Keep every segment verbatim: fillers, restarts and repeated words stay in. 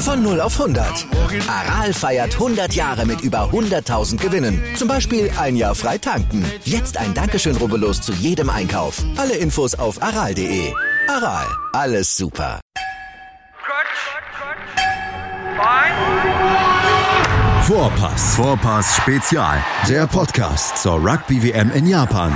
Von null auf hundert. Aral feiert hundert Jahre mit über hunderttausend Gewinnen. Zum Beispiel ein Jahr frei tanken. Jetzt ein Dankeschön, rubbellos zu jedem Einkauf. Alle Infos auf aral punkt de. Aral, alles super. Vorpass. Vorpass Spezial. Der Podcast zur Rugby-W M in Japan.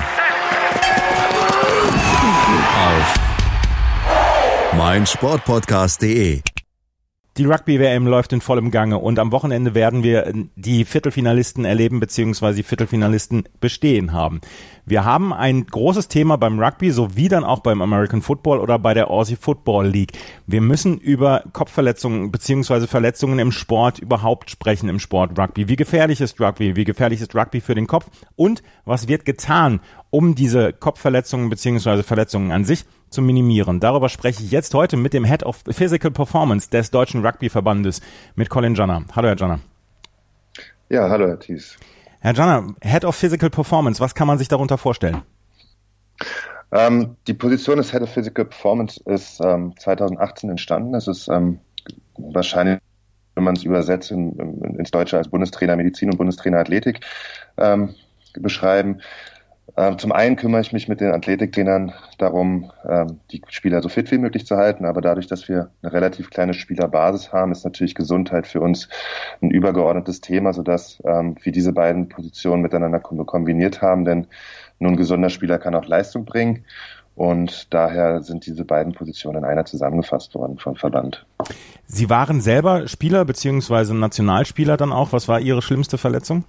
Auf meinsportpodcast punkt de. Die Rugby-W M läuft in vollem Gange und am Wochenende werden wir die Viertelfinalisten erleben bzw. die Viertelfinalisten bestehen haben. Wir haben ein großes Thema beim Rugby sowie dann auch beim American Football oder bei der Aussie Football League. Wir müssen über Kopfverletzungen bzw. Verletzungen im Sport überhaupt sprechen, im Sport Rugby. Wie gefährlich ist Rugby? Wie gefährlich ist Rugby für den Kopf? Und was wird getan, um diese Kopfverletzungen bzw. Verletzungen an sich zu minimieren? Darüber spreche ich jetzt heute mit dem Head of Physical Performance des Deutschen Rugby-Verbandes, mit Colin Janner. Hallo, Herr Janner. Ja, hallo, Herr Thies. Herr Janner, Head of Physical Performance, was kann man sich darunter vorstellen? Ähm, die Position des Head of Physical Performance ist ähm, zwanzig achtzehn entstanden. Es ist ähm, wahrscheinlich, wenn man es übersetzt in, in, ins Deutsche, als Bundestrainer Medizin und Bundestrainer Athletik ähm, beschreiben. Ähm, zum einen kümmere ich mich mit den Athletiktrainern darum, ähm, die Spieler so fit wie möglich zu halten, aber dadurch, dass wir eine relativ kleine Spielerbasis haben, ist natürlich Gesundheit für uns ein übergeordnetes Thema, sodass ähm, wir diese beiden Positionen miteinander kombiniert haben, denn nur ein gesunder Spieler kann auch Leistung bringen und daher sind diese beiden Positionen in einer zusammengefasst worden vom Verband. Sie waren selber Spieler bzw. Nationalspieler dann auch. Was war Ihre schlimmste Verletzung?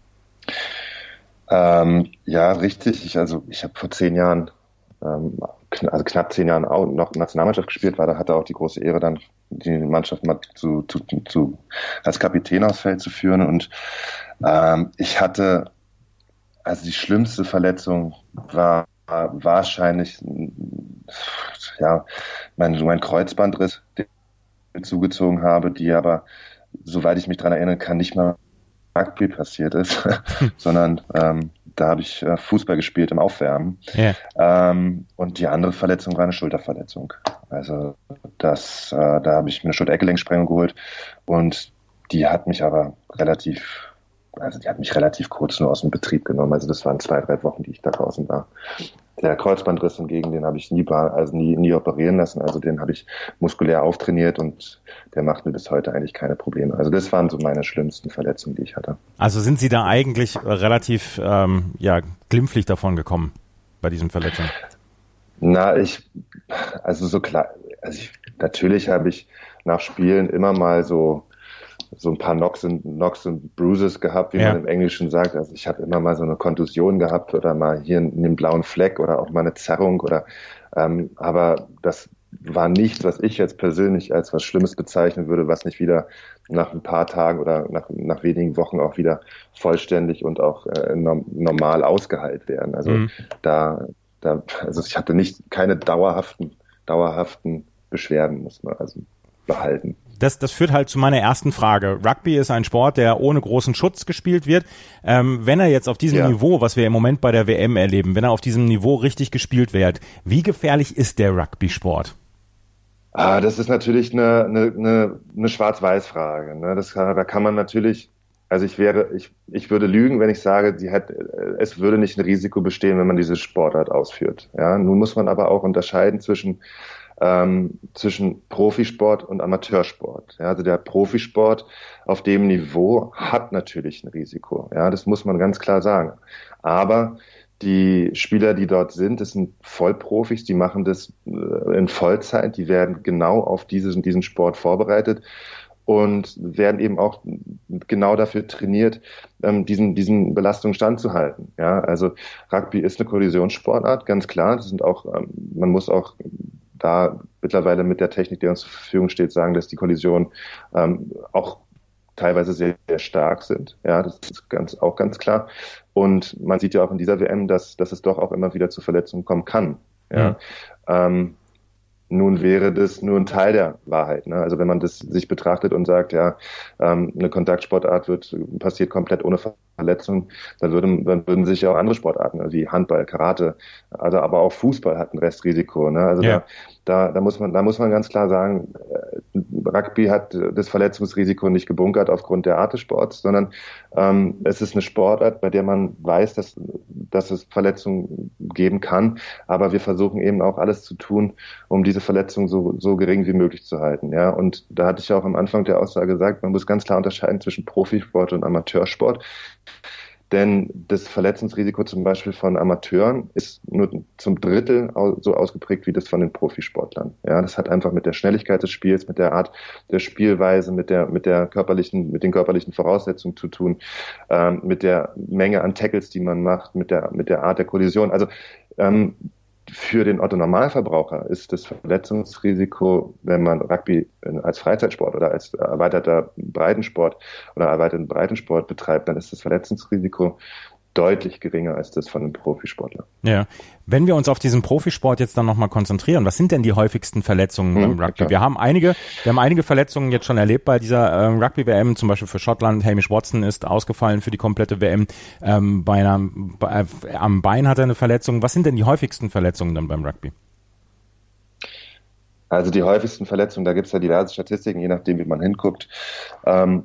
Ähm, ja, richtig. Ich, also ich habe vor zehn Jahren, ähm, kn- also knapp zehn Jahren auch noch Nationalmannschaft gespielt, war da hatte auch die große Ehre, dann die Mannschaft mal zu, zu, zu als Kapitän aufs Feld zu führen. Und ähm, ich hatte, also die schlimmste Verletzung war, war wahrscheinlich ja mein, mein Kreuzbandriss, den ich zugezogen habe, die aber, soweit ich mich daran erinnern kann, nicht mal Rugby passiert ist, sondern ähm, da habe ich äh, Fußball gespielt im Aufwärmen. Yeah. Ähm, und die andere Verletzung war eine Schulterverletzung. Also das, äh, da habe ich mir eine Schulter-Eckgelenksprengung geholt und die hat mich aber relativ, also die hat mich relativ kurz nur aus dem Betrieb genommen. Also das waren zwei, drei Wochen, die ich da draußen war. Der Kreuzbandriss hingegen, den habe ich nie, also nie, nie operieren lassen. Also den habe ich muskulär auftrainiert und der macht mir bis heute eigentlich keine Probleme. Also das waren so meine schlimmsten Verletzungen, die ich hatte. Also sind Sie da eigentlich relativ ähm, ja, glimpflich davon gekommen bei diesen Verletzungen? Na, ich, also so klar, also ich, natürlich habe ich nach Spielen immer mal so so ein paar Knocks und, Knocks und Bruises gehabt, wie ja. man im Englischen sagt. Also ich habe immer mal so eine Kontusion gehabt oder mal hier einen blauen Fleck oder auch mal eine Zerrung oder ähm, aber das war nichts, was ich jetzt persönlich als was Schlimmes bezeichnen würde, was nicht wieder nach ein paar Tagen oder nach, nach wenigen Wochen auch wieder vollständig und auch äh, no- normal ausgeheilt werden. Also mhm. da, da, also ich hatte nicht keine dauerhaften, dauerhaften Beschwerden, muss man also behalten. Das, das führt halt zu meiner ersten Frage. Rugby ist ein Sport, der ohne großen Schutz gespielt wird. Ähm, wenn er jetzt auf diesem ja. Niveau, was wir im Moment bei der W M erleben, wenn er auf diesem Niveau richtig gespielt wird, wie gefährlich ist der Rugby-Sport? Ah, das ist natürlich eine, eine, eine, eine Schwarz-Weiß-Frage. Ne? Das, da kann man natürlich, also ich wäre, ich, ich würde lügen, wenn ich sage, die hat, es würde nicht ein Risiko bestehen, wenn man diese Sportart ausführt. Ja? Nun muss man aber auch unterscheiden zwischen Ähm, zwischen Profisport und Amateursport. Ja, also der Profisport auf dem Niveau hat natürlich ein Risiko. Ja, das muss man ganz klar sagen. Aber die Spieler, die dort sind, das sind Vollprofis, die machen das in Vollzeit, die werden genau auf diesen, diesen Sport vorbereitet und werden eben auch genau dafür trainiert, ähm, diesen, diesen Belastungen standzuhalten. Ja, also Rugby ist eine Kollisionssportart, ganz klar. Das sind auch, ähm, man muss auch da mittlerweile mit der Technik, die uns zur Verfügung steht, sagen, dass die Kollisionen ähm, auch teilweise sehr, sehr stark sind. Ja, das ist ganz, auch ganz klar. Und man sieht ja auch in dieser W M, dass, dass es doch auch immer wieder zu Verletzungen kommen kann. Ja. Mhm. Ähm, nun wäre das nur ein Teil der Wahrheit. Ne? Also wenn man das sich betrachtet und sagt, ja, ähm, eine Kontaktsportart wird passiert komplett ohne Verletzung, dann würden, dann würden sich ja auch andere Sportarten, also wie Handball, Karate, also aber auch Fußball hat ein Restrisiko. Ne? Also ja. da, da, da muss man, da muss man ganz klar sagen, Rugby hat das Verletzungsrisiko nicht gebunkert aufgrund der Art des Sports, sondern ähm, es ist eine Sportart, bei der man weiß, dass, dass es Verletzungen geben kann. Aber wir versuchen eben auch alles zu tun, um diese Verletzungen so, so gering wie möglich zu halten. Ja, und da hatte ich ja auch am Anfang der Aussage gesagt, man muss ganz klar unterscheiden zwischen Profisport und Amateursport. Denn das Verletzungsrisiko zum Beispiel von Amateuren ist nur zum Drittel so ausgeprägt wie das von den Profisportlern. Ja, das hat einfach mit der Schnelligkeit des Spiels, mit der Art der Spielweise, mit der, mit der körperlichen, mit den körperlichen Voraussetzungen zu tun, ähm, mit der Menge an Tackles, die man macht, mit der, mit der Art der Kollision. Also, ähm, für den Otto-Normalverbraucher ist das Verletzungsrisiko, wenn man Rugby als Freizeitsport oder als erweiterter Breitensport oder erweiterten Breitensport betreibt, dann ist das Verletzungsrisiko deutlich geringer als das von einem Profisportler. Ja, wenn wir uns auf diesen Profisport jetzt dann nochmal konzentrieren, was sind denn die häufigsten Verletzungen hm, beim Rugby? Klar. Wir haben einige, wir haben einige Verletzungen jetzt schon erlebt bei dieser äh, Rugby-W M, zum Beispiel für Schottland. Hamish Watson ist ausgefallen für die komplette W M. Ähm, bei einer, bei, äh, am Bein hat er eine Verletzung. Was sind denn die häufigsten Verletzungen dann beim Rugby? Also die häufigsten Verletzungen, da gibt es ja diverse Statistiken, je nachdem, wie man hinguckt. Ähm,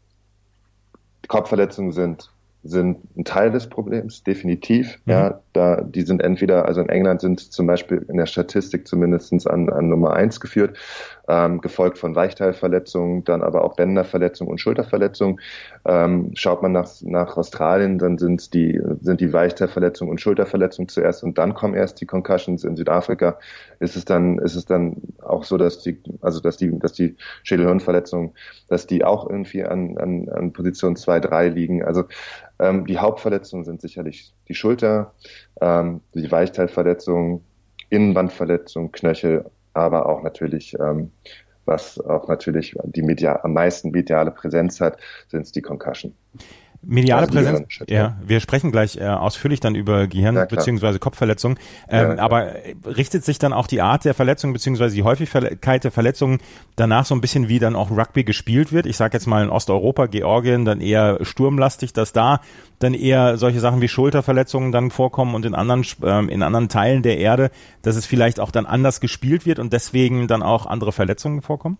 Kopfverletzungen sind sind ein Teil des Problems, definitiv. Mhm. Ja, da, die sind entweder, also in England sind zum Beispiel in der Statistik zumindest an, an Nummer eins geführt, ähm, gefolgt von Weichteilverletzungen, dann aber auch Bänderverletzungen und Schulterverletzungen. Ähm, schaut man nach, nach Australien, dann sind die, sind die Weichteilverletzungen und Schulterverletzungen zuerst und dann kommen erst die Concussions. In Südafrika ist es dann, ist es dann auch so, dass die, also, dass die, dass die Schädelhirnverletzungen, dass die auch irgendwie an, an, an Position zwei, drei liegen. Also, Ähm, die Hauptverletzungen sind sicherlich die Schulter, ähm, die Weichteilverletzungen, Innenbandverletzungen, Knöchel, aber auch natürlich, ähm, was auch natürlich die Media, am meisten mediale Präsenz hat, sind es die Concussion. Mediale also Präsenz, ja, wir sprechen gleich äh, ausführlich dann über Gehirn- ja, bzw. Kopfverletzungen, ähm, ja, aber richtet sich dann auch die Art der Verletzung bzw. die Häufigkeit der Verletzungen danach so ein bisschen, wie dann auch Rugby gespielt wird? Ich sage jetzt mal in Osteuropa, Georgien, dann eher sturmlastig, dass da dann eher solche Sachen wie Schulterverletzungen dann vorkommen und in anderen ähm, in anderen Teilen der Erde, dass es vielleicht auch dann anders gespielt wird und deswegen dann auch andere Verletzungen vorkommen?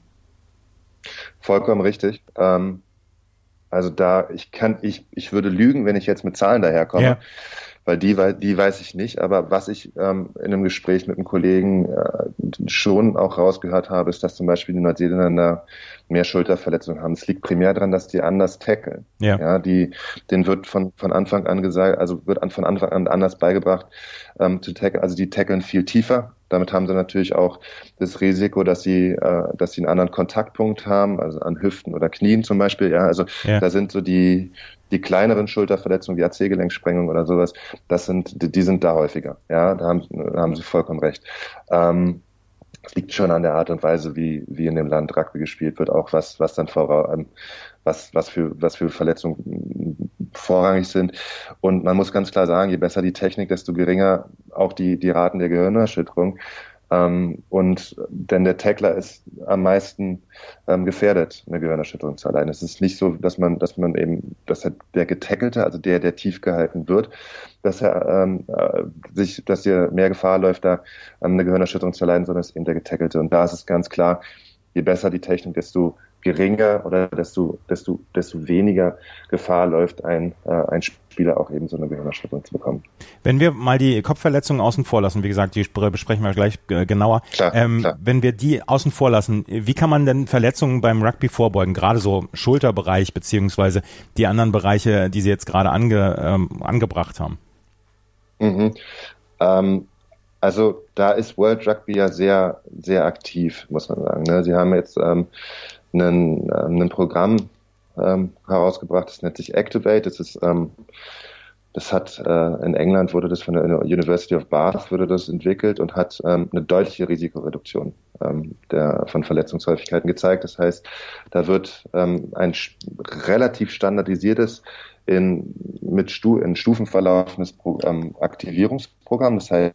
Vollkommen richtig. Ähm Also da, ich kann, ich, ich würde lügen, wenn ich jetzt mit Zahlen daherkomme, ja. weil die, die weiß ich nicht. Aber was ich ähm, in einem Gespräch mit einem Kollegen äh, schon auch rausgehört habe, ist, dass zum Beispiel die Neuseeländer mehr Schulterverletzungen haben. Es liegt primär daran, dass die anders tackeln. Ja. Ja, die, denen wird von, von Anfang an gesagt, also wird an, von Anfang an anders beigebracht, ähm, zu tackeln. Also die tackeln viel tiefer. Damit haben sie natürlich auch das Risiko, dass sie, äh, dass sie einen anderen Kontaktpunkt haben, also an Hüften oder Knien zum Beispiel. Ja, also ja. da sind so die, die kleineren Schulterverletzungen, die A C-Gelenksprengung oder sowas, das sind, die, die sind da häufiger. Ja, da haben, da haben sie vollkommen recht. Ähm, Es liegt schon an der Art und Weise, wie, wie in dem Land Rugby gespielt wird, auch was, was dann vor, was, was für, was für Verletzungen vorrangig sind. Und man muss ganz klar sagen, je besser die Technik, desto geringer auch die, die Raten der Gehirnerschütterung. Ähm, und denn der Tackler ist am meisten ähm, gefährdet, eine Gehirnerschütterung zu erleiden. Es ist nicht so, dass man, dass man eben, dass der Getackelte, also der, der tief gehalten wird, dass er ähm, äh, sich, dass hier mehr Gefahr läuft, da ähm, eine Gehirnerschütterung zu erleiden, sondern es ist eben der Getackelte. Und da ist es ganz klar, je besser die Technik, desto geringer oder desto, desto, desto weniger Gefahr läuft, ein, äh, ein Spieler auch eben so eine Gehirnerschütterung zu bekommen. Wenn wir mal die Kopfverletzungen außen vor lassen, wie gesagt, die besprechen wir gleich äh, genauer. Klar, ähm, klar. Wenn wir die außen vor lassen, wie kann man denn Verletzungen beim Rugby vorbeugen? Gerade so Schulterbereich beziehungsweise die anderen Bereiche, die Sie jetzt gerade ange, ähm, angebracht haben. Mhm. Ähm, also da ist World Rugby ja sehr, sehr aktiv, muss man sagen. Ne? Sie haben jetzt ähm, Ein, ein Programm ähm, herausgebracht, das nennt sich Activate. Das ist, ähm, das hat äh, in England wurde das von der University of Bath wurde das entwickelt und hat ähm, eine deutliche Risikoreduktion ähm, der von Verletzungshäufigkeiten gezeigt. Das heißt, da wird ähm, ein relativ standardisiertes in mit Stu in Stufen verlaufendes Pro, ähm, Aktivierungsprogramm. Das heißt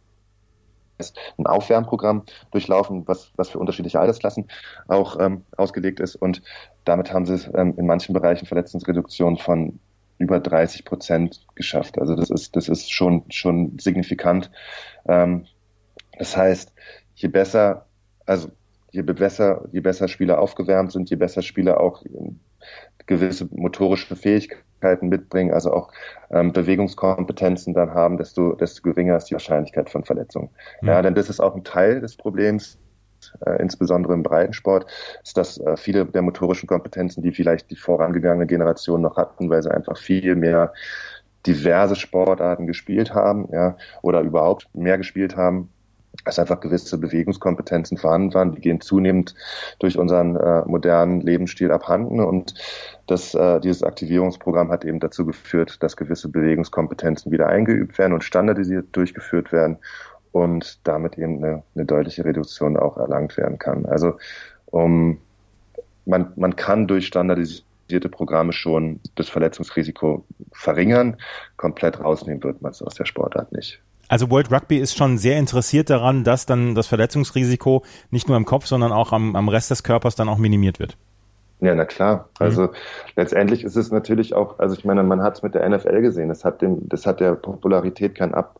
ein Aufwärmprogramm durchlaufen, was, was für unterschiedliche Altersklassen auch ähm, ausgelegt ist. Und damit haben sie es ähm, in manchen Bereichen Verletzungsreduktion von über dreißig Prozent geschafft. Also das ist, das ist schon, schon signifikant. Ähm, das heißt, je besser, also je besser, je besser Spieler aufgewärmt sind, je besser Spieler auch gewisse motorische Fähigkeiten mitbringen, also auch ähm, Bewegungskompetenzen dann haben, desto, desto geringer ist die Wahrscheinlichkeit von Verletzungen. Mhm. Ja, denn das ist auch ein Teil des Problems, äh, insbesondere im Breitensport, ist, dass äh, viele der motorischen Kompetenzen, die vielleicht die vorangegangene Generation noch hatten, weil sie einfach viel mehr diverse Sportarten gespielt haben, ja, oder überhaupt mehr gespielt haben, dass einfach gewisse Bewegungskompetenzen vorhanden waren, die gehen zunehmend durch unseren äh, modernen Lebensstil abhanden und das, äh, dieses Aktivierungsprogramm hat eben dazu geführt, dass gewisse Bewegungskompetenzen wieder eingeübt werden und standardisiert durchgeführt werden und damit eben eine, eine deutliche Reduktion auch erlangt werden kann. Also um, man, man kann durch standardisierte Programme schon das Verletzungsrisiko verringern, komplett rausnehmen wird man es aus der Sportart nicht. Also World Rugby ist schon sehr interessiert daran, dass dann das Verletzungsrisiko nicht nur im Kopf, sondern auch am, am Rest des Körpers dann auch minimiert wird. Ja, na klar. Also mhm. letztendlich ist es natürlich auch, also ich meine, man hat es mit der N F L gesehen, das hat dem, das hat der Popularität keinen Ab,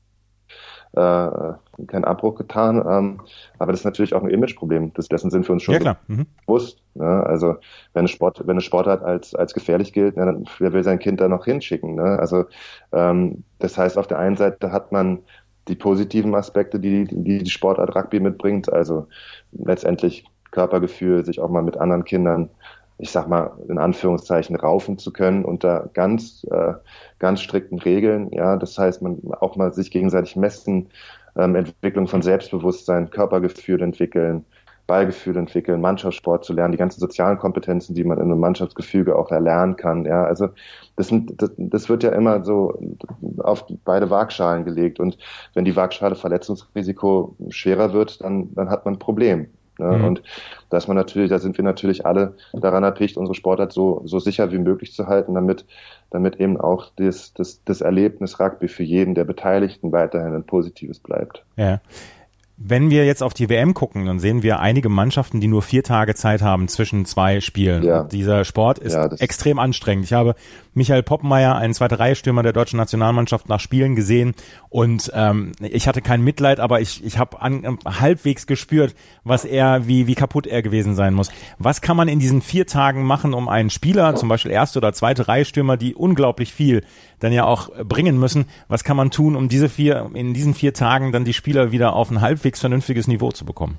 äh, keinen Abbruch getan, ähm, aber das ist natürlich auch ein Imageproblem. Das, dessen sind wir uns schon ja, klar. Mhm. bewusst. Ne? Also wenn eine Sport, wenn eine Sportart als als gefährlich gilt, ne, dann wer will sein Kind da noch hinschicken? Ne? Also ähm, das heißt, auf der einen Seite hat man die positiven Aspekte, die die, die Sportart Rugby mitbringt, also letztendlich Körpergefühl, sich auch mal mit anderen Kindern, ich sag mal, in Anführungszeichen raufen zu können unter ganz, äh, ganz strikten Regeln. Ja, das heißt, man auch mal sich gegenseitig messen, ähm, Entwicklung von Selbstbewusstsein, Körpergefühl entwickeln, Ballgefühl entwickeln, Mannschaftssport zu lernen, die ganzen sozialen Kompetenzen, die man in einem Mannschaftsgefüge auch erlernen kann. Ja, also das, sind, das, das wird ja immer so auf beide Waagschalen gelegt und wenn die Waagschale Verletzungsrisiko schwerer wird, dann, dann hat man ein Problem. Ne? Mhm. Und dass man natürlich, da sind wir natürlich alle daran erpicht, unsere Sportart so, so sicher wie möglich zu halten, damit, damit eben auch das, das, das Erlebnis Rugby für jeden der Beteiligten weiterhin ein positives bleibt. Ja. Wenn wir jetzt auf die W M gucken, dann sehen wir einige Mannschaften, die nur vier Tage Zeit haben zwischen zwei Spielen. Ja. Dieser Sport ist ja, extrem anstrengend. Ich habe Michael Poppenmeier, einen zweite Reihe Stürmer der deutschen Nationalmannschaft, nach Spielen gesehen und ähm, ich hatte kein Mitleid, aber ich ich habe an, halbwegs gespürt, was er wie wie kaputt er gewesen sein muss. Was kann man in diesen vier Tagen machen, um einen Spieler, zum Beispiel erste oder zweite Reihe Stürmer, die unglaublich viel dann ja auch bringen müssen, was kann man tun, um diese vier in diesen vier Tagen dann die Spieler wieder auf ein halbwegs vernünftiges Niveau zu bekommen?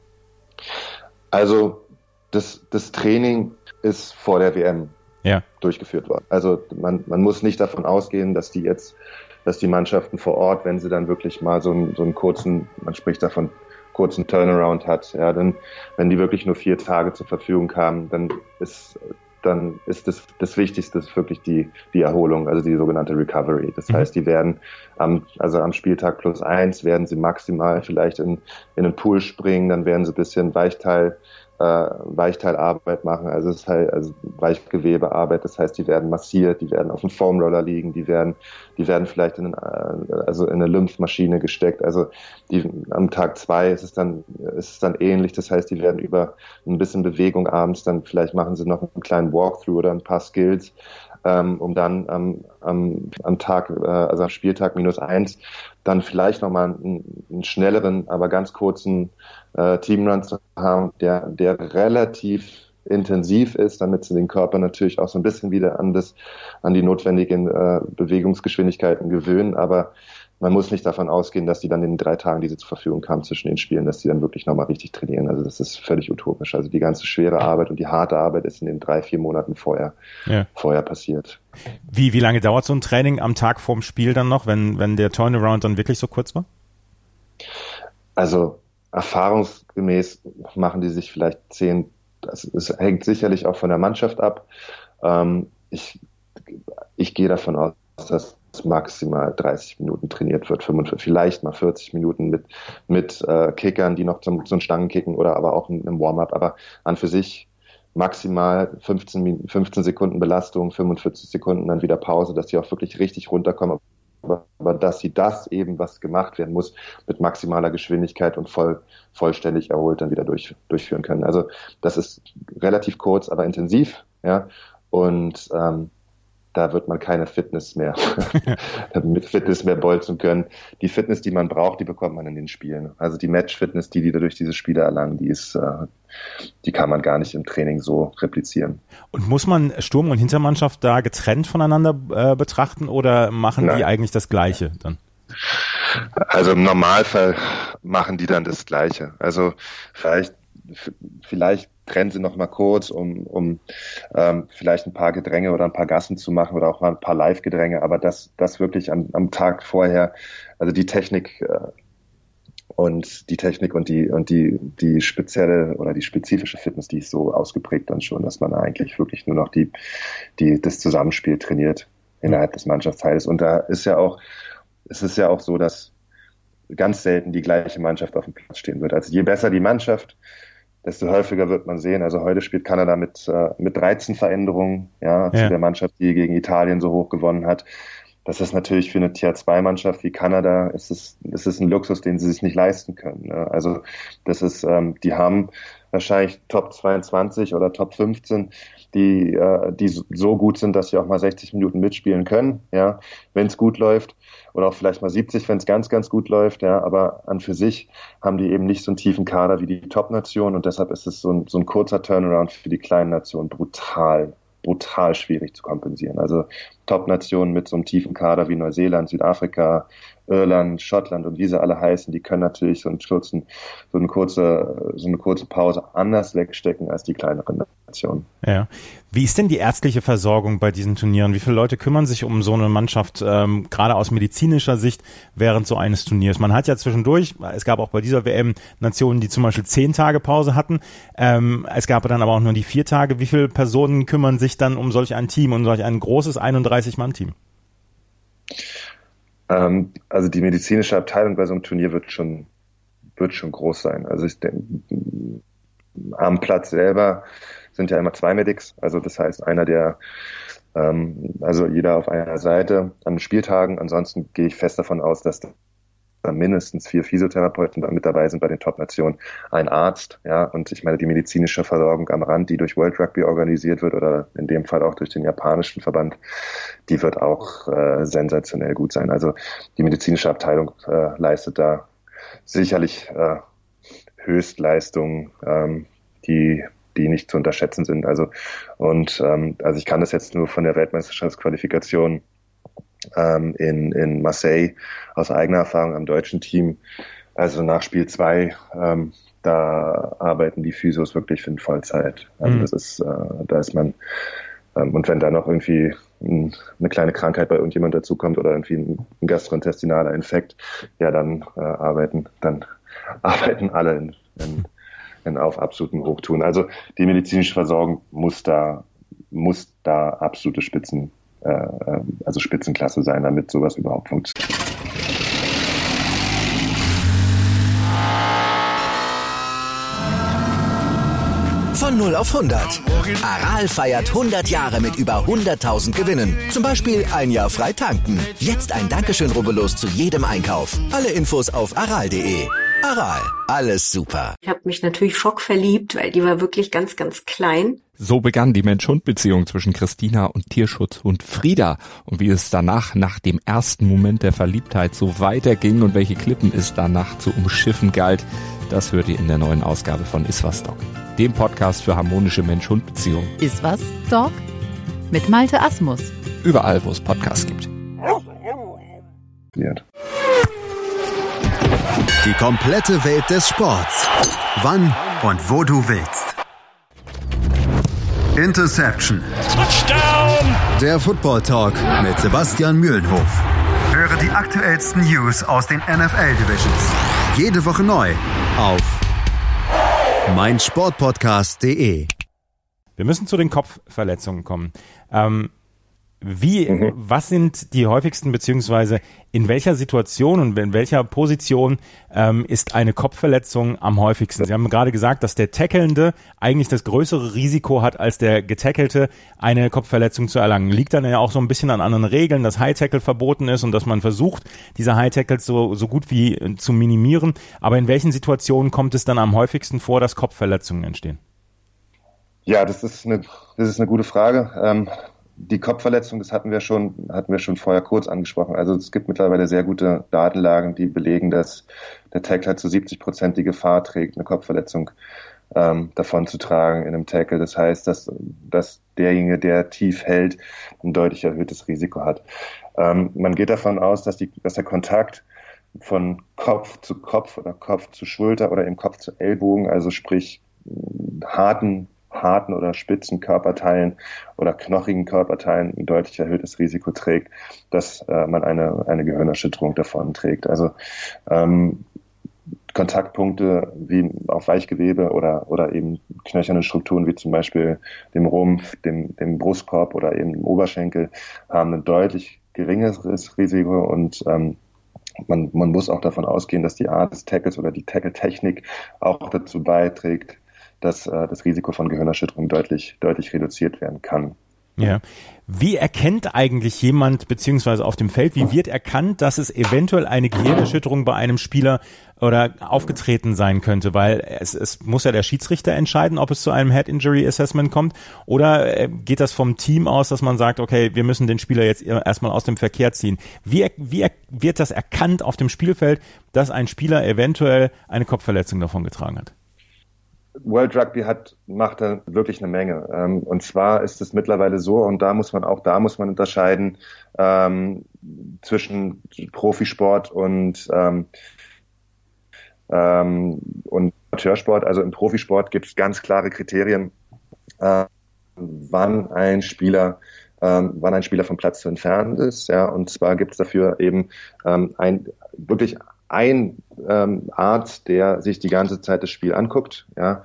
Also das das Training ist vor der W M ja. durchgeführt worden. Also man, man muss nicht davon ausgehen, dass die jetzt, dass die Mannschaften vor Ort, wenn sie dann wirklich mal so einen, so einen kurzen, man spricht davon, kurzen Turnaround hat, ja, dann, wenn die wirklich nur vier Tage zur Verfügung haben, dann ist, dann ist das, das Wichtigste wirklich die, die Erholung, also die sogenannte Recovery. Das mhm. heißt, die werden am, also am Spieltag plus eins werden sie maximal vielleicht in, in den Pool springen, dann werden sie ein bisschen Weichteil, äh, Weichteilarbeit machen, also es ist halt, also Weichgewebearbeit, das heißt, die werden massiert, die werden auf dem Foamroller liegen, die werden, die werden vielleicht in, also in eine Lymphmaschine gesteckt, also die, am Tag zwei ist es dann, ist es dann ähnlich, das heißt, die werden über ein bisschen Bewegung abends, dann vielleicht machen sie noch einen kleinen Walkthrough oder ein paar Skills, ähm, um dann am, am, am Tag, äh, also am Spieltag minus eins, dann vielleicht nochmal einen, einen schnelleren, aber ganz kurzen äh, Teamrun zu haben, der, der relativ intensiv ist, damit sie den Körper natürlich auch so ein bisschen wieder an das, an die notwendigen äh, Bewegungsgeschwindigkeiten gewöhnen, aber man muss nicht davon ausgehen, dass die dann in den drei Tagen, die sie zur Verfügung haben zwischen den Spielen, dass die dann wirklich nochmal richtig trainieren. Also das ist völlig utopisch. Also die ganze schwere Arbeit und die harte Arbeit ist in den drei, vier Monaten vorher, ja. vorher passiert. Wie, wie lange dauert so ein Training am Tag vorm Spiel dann noch, wenn, wenn der Turnaround dann wirklich so kurz war? Also erfahrungsgemäß machen die sich vielleicht zehn, das, es hängt sicherlich auch von der Mannschaft ab. Ähm, ich, ich gehe davon aus, dass maximal dreißig Minuten trainiert wird, fünfundvierzig, vielleicht mal vierzig Minuten mit, mit äh, Kickern, die noch zum, zum Stangen kicken oder aber auch im Warm-up, aber an für sich maximal fünfzehn, fünfzehn Sekunden Belastung, fünfundvierzig Sekunden dann wieder Pause, dass die auch wirklich richtig runterkommen, aber, aber dass sie das eben, was gemacht werden muss, mit maximaler Geschwindigkeit und voll, vollständig erholt dann wieder durch, durchführen können. Also das ist relativ kurz, aber intensiv, ja, und ähm, da wird man keine Fitness mehr, mit Fitness mehr bolzen können. Die Fitness, die man braucht, die bekommt man in den Spielen. Also die Match-Fitness, die die durch diese Spiele erlangen, die ist, äh, die kann man gar nicht im Training so replizieren. Und muss man Sturm- und Hintermannschaft da getrennt voneinander äh, betrachten oder machen Nein. die eigentlich das Gleiche dann? Also im Normalfall machen die dann das Gleiche. Also vielleicht, vielleicht trennen sie noch mal kurz, um, um ähm, vielleicht ein paar Gedränge oder ein paar Gassen zu machen oder auch mal ein paar Live-Gedränge, aber das, das wirklich am, am Tag vorher, also die Technik äh, und die Technik und die und die die spezielle oder die spezifische Fitness, die ist so ausgeprägt dann schon, dass man eigentlich wirklich nur noch die die das Zusammenspiel trainiert innerhalb des Mannschaftsteils. Und da ist ja auch es ist ja auch so, dass ganz selten die gleiche Mannschaft auf dem Platz stehen wird. Also je besser die Mannschaft, desto häufiger wird man sehen. Also heute spielt Kanada mit äh, mit dreizehn Veränderungen, ja, ja, zu der Mannschaft, die gegen Italien so hoch gewonnen hat. Das ist natürlich für eine Tier zwei Mannschaft wie Kanada, ist es, ist es ein Luxus, den sie sich nicht leisten können. Ne? Also das ist, ähm, die haben wahrscheinlich Top zweiundzwanzig oder Top fünfzehn, die, äh, die so gut sind, dass sie auch mal sechzig Minuten mitspielen können, ja, wenn es gut läuft. Oder auch vielleicht mal siebzig, wenn es ganz, ganz gut läuft, ja, aber an für sich haben die eben nicht so einen tiefen Kader wie die Top-Nation und deshalb ist es so ein, so ein kurzer Turnaround für die kleinen Nationen brutal, brutal schwierig zu kompensieren. Also Top-Nationen mit so einem tiefen Kader wie Neuseeland, Südafrika, Irland, Schottland und wie sie alle heißen, die können natürlich so, einen kurzen, so, eine kurze, so eine kurze Pause anders wegstecken als die kleineren Nationen. Ja. Wie ist denn die ärztliche Versorgung bei diesen Turnieren? Wie viele Leute kümmern sich um so eine Mannschaft, ähm, gerade aus medizinischer Sicht, während so eines Turniers? Man hat ja zwischendurch, es gab auch bei dieser W M Nationen, die zum Beispiel zehn Tage Pause hatten. Ähm, es gab dann aber auch nur die vier Tage. Wie viele Personen kümmern sich dann um solch ein Team, um solch ein großes einunddreißig Mann Team? Ähm, also die medizinische Abteilung bei so einem Turnier wird schon, wird schon groß sein. Also ich denke, am Platz selber sind ja immer zwei Medics, also das heißt einer der, ähm, also jeder auf einer Seite an den Spieltagen. Ansonsten gehe ich fest davon aus, dass da mindestens vier Physiotherapeuten mit dabei sind bei den Top-Nationen, ein Arzt, ja, und ich meine die medizinische Versorgung am Rand, die durch World Rugby organisiert wird oder in dem Fall auch durch den japanischen Verband, die wird auch äh, sensationell gut sein. Also die medizinische Abteilung äh, leistet da sicherlich äh, Höchstleistungen, ähm, die die nicht zu unterschätzen sind. Also und ähm, also ich kann das jetzt nur von der Weltmeisterschaftsqualifikation ähm, in in Marseille aus eigener Erfahrung am deutschen Team. Also nach Spiel zwei, ähm, da arbeiten die Physios wirklich in Vollzeit. Also mhm. das ist, äh, da ist man ähm, und wenn da noch irgendwie ein, eine kleine Krankheit bei irgendjemand dazukommt oder irgendwie ein, ein gastrointestinaler Infekt, ja dann äh, arbeiten dann arbeiten alle in, in auf absoluten Hochtouren. Also die medizinische Versorgung muss da muss da absolute Spitzen, äh, also Spitzenklasse sein, damit sowas überhaupt funktioniert. Von null auf hundert. Aral feiert hundert Jahre mit über hunderttausend Gewinnen. Zum Beispiel ein Jahr frei tanken. Jetzt ein Dankeschön, rubbellos zu jedem Einkauf. Alle Infos auf aral punkt de. Aral, alles super. Ich habe mich natürlich schockverliebt, weil die war wirklich ganz, ganz klein. So begann die Mensch-Hund-Beziehung zwischen Christina und Tierschutzhund Frieda. Und wie es danach, nach dem ersten Moment der Verliebtheit, so weiterging und welche Klippen es danach zu umschiffen galt, das hört ihr in der neuen Ausgabe von Iswas Dog, dem Podcast für harmonische Mensch-Hund-Beziehungen. Iswas Dog mit Malte Asmus. Überall, wo es Podcasts gibt. Die komplette Welt des Sports. Wann und wo du willst. Interception. Touchdown. Der Football Talk mit Sebastian Mühlenhof. Höre die aktuellsten News aus den N F L Divisions. Jede Woche neu auf meinsportpodcast punkt de. Wir müssen zu den Kopfverletzungen kommen. Ähm, Wie, mhm. was sind die häufigsten, beziehungsweise in welcher Situation und in welcher Position ähm, ist eine Kopfverletzung am häufigsten? Sie haben gerade gesagt, dass der Tackelnde eigentlich das größere Risiko hat, als der Getackelte eine Kopfverletzung zu erlangen. Liegt dann ja auch so ein bisschen an anderen Regeln, dass High-Tackle verboten ist und dass man versucht, diese High-Tackles so, so gut wie äh, zu minimieren. Aber in welchen Situationen kommt es dann am häufigsten vor, dass Kopfverletzungen entstehen? Ja, das ist eine, das ist eine gute Frage. Ähm, die Kopfverletzung, das hatten wir schon, hatten wir schon vorher kurz angesprochen. Also es gibt mittlerweile sehr gute Datenlagen, die belegen, dass der Tackle halt zu siebzig Prozent die Gefahr trägt, eine Kopfverletzung ähm, davon zu tragen in einem Tackle. Das heißt, dass, dass derjenige, der tief hält, ein deutlich erhöhtes Risiko hat. Ähm, man geht davon aus, dass, die, dass der Kontakt von Kopf zu Kopf oder Kopf zu Schulter oder eben Kopf zu Ellbogen, also sprich harten harten oder spitzen Körperteilen oder knochigen Körperteilen ein deutlich erhöhtes Risiko trägt, dass äh, man eine, eine Gehirnerschütterung davon trägt. Also ähm, Kontaktpunkte wie auf Weichgewebe oder, oder eben knöcherne Strukturen wie zum Beispiel dem Rumpf, dem, dem Brustkorb oder eben dem Oberschenkel haben ein deutlich geringeres Risiko und ähm, man, man muss auch davon ausgehen, dass die Art des Tackles oder die Tackle-Technik auch dazu beiträgt, dass äh, das Risiko von Gehirnerschütterung deutlich, deutlich reduziert werden kann. Ja. Wie erkennt eigentlich jemand, beziehungsweise auf dem Feld, wie wird erkannt, dass es eventuell eine Gehirnerschütterung bei einem Spieler oder aufgetreten sein könnte? Weil es, es muss ja der Schiedsrichter entscheiden, ob es zu einem Head Injury Assessment kommt, oder äh, geht das vom Team aus, dass man sagt, okay, wir müssen den Spieler jetzt erstmal aus dem Verkehr ziehen. Wie, wie wird das erkannt auf dem Spielfeld, dass ein Spieler eventuell eine Kopfverletzung davon getragen hat? World Rugby hat, macht da wirklich eine Menge. Ähm, und zwar ist es mittlerweile so, und da muss man auch, da muss man unterscheiden ähm, zwischen Profisport und, ähm, ähm, und Amateursport. Also im Profisport gibt es ganz klare Kriterien, äh, wann ein Spieler ähm, wann ein Spieler vom Platz zu entfernen ist. Ja, und zwar gibt es dafür eben ähm, ein wirklich ein ähm, Arzt, der sich die ganze Zeit das Spiel anguckt, ja,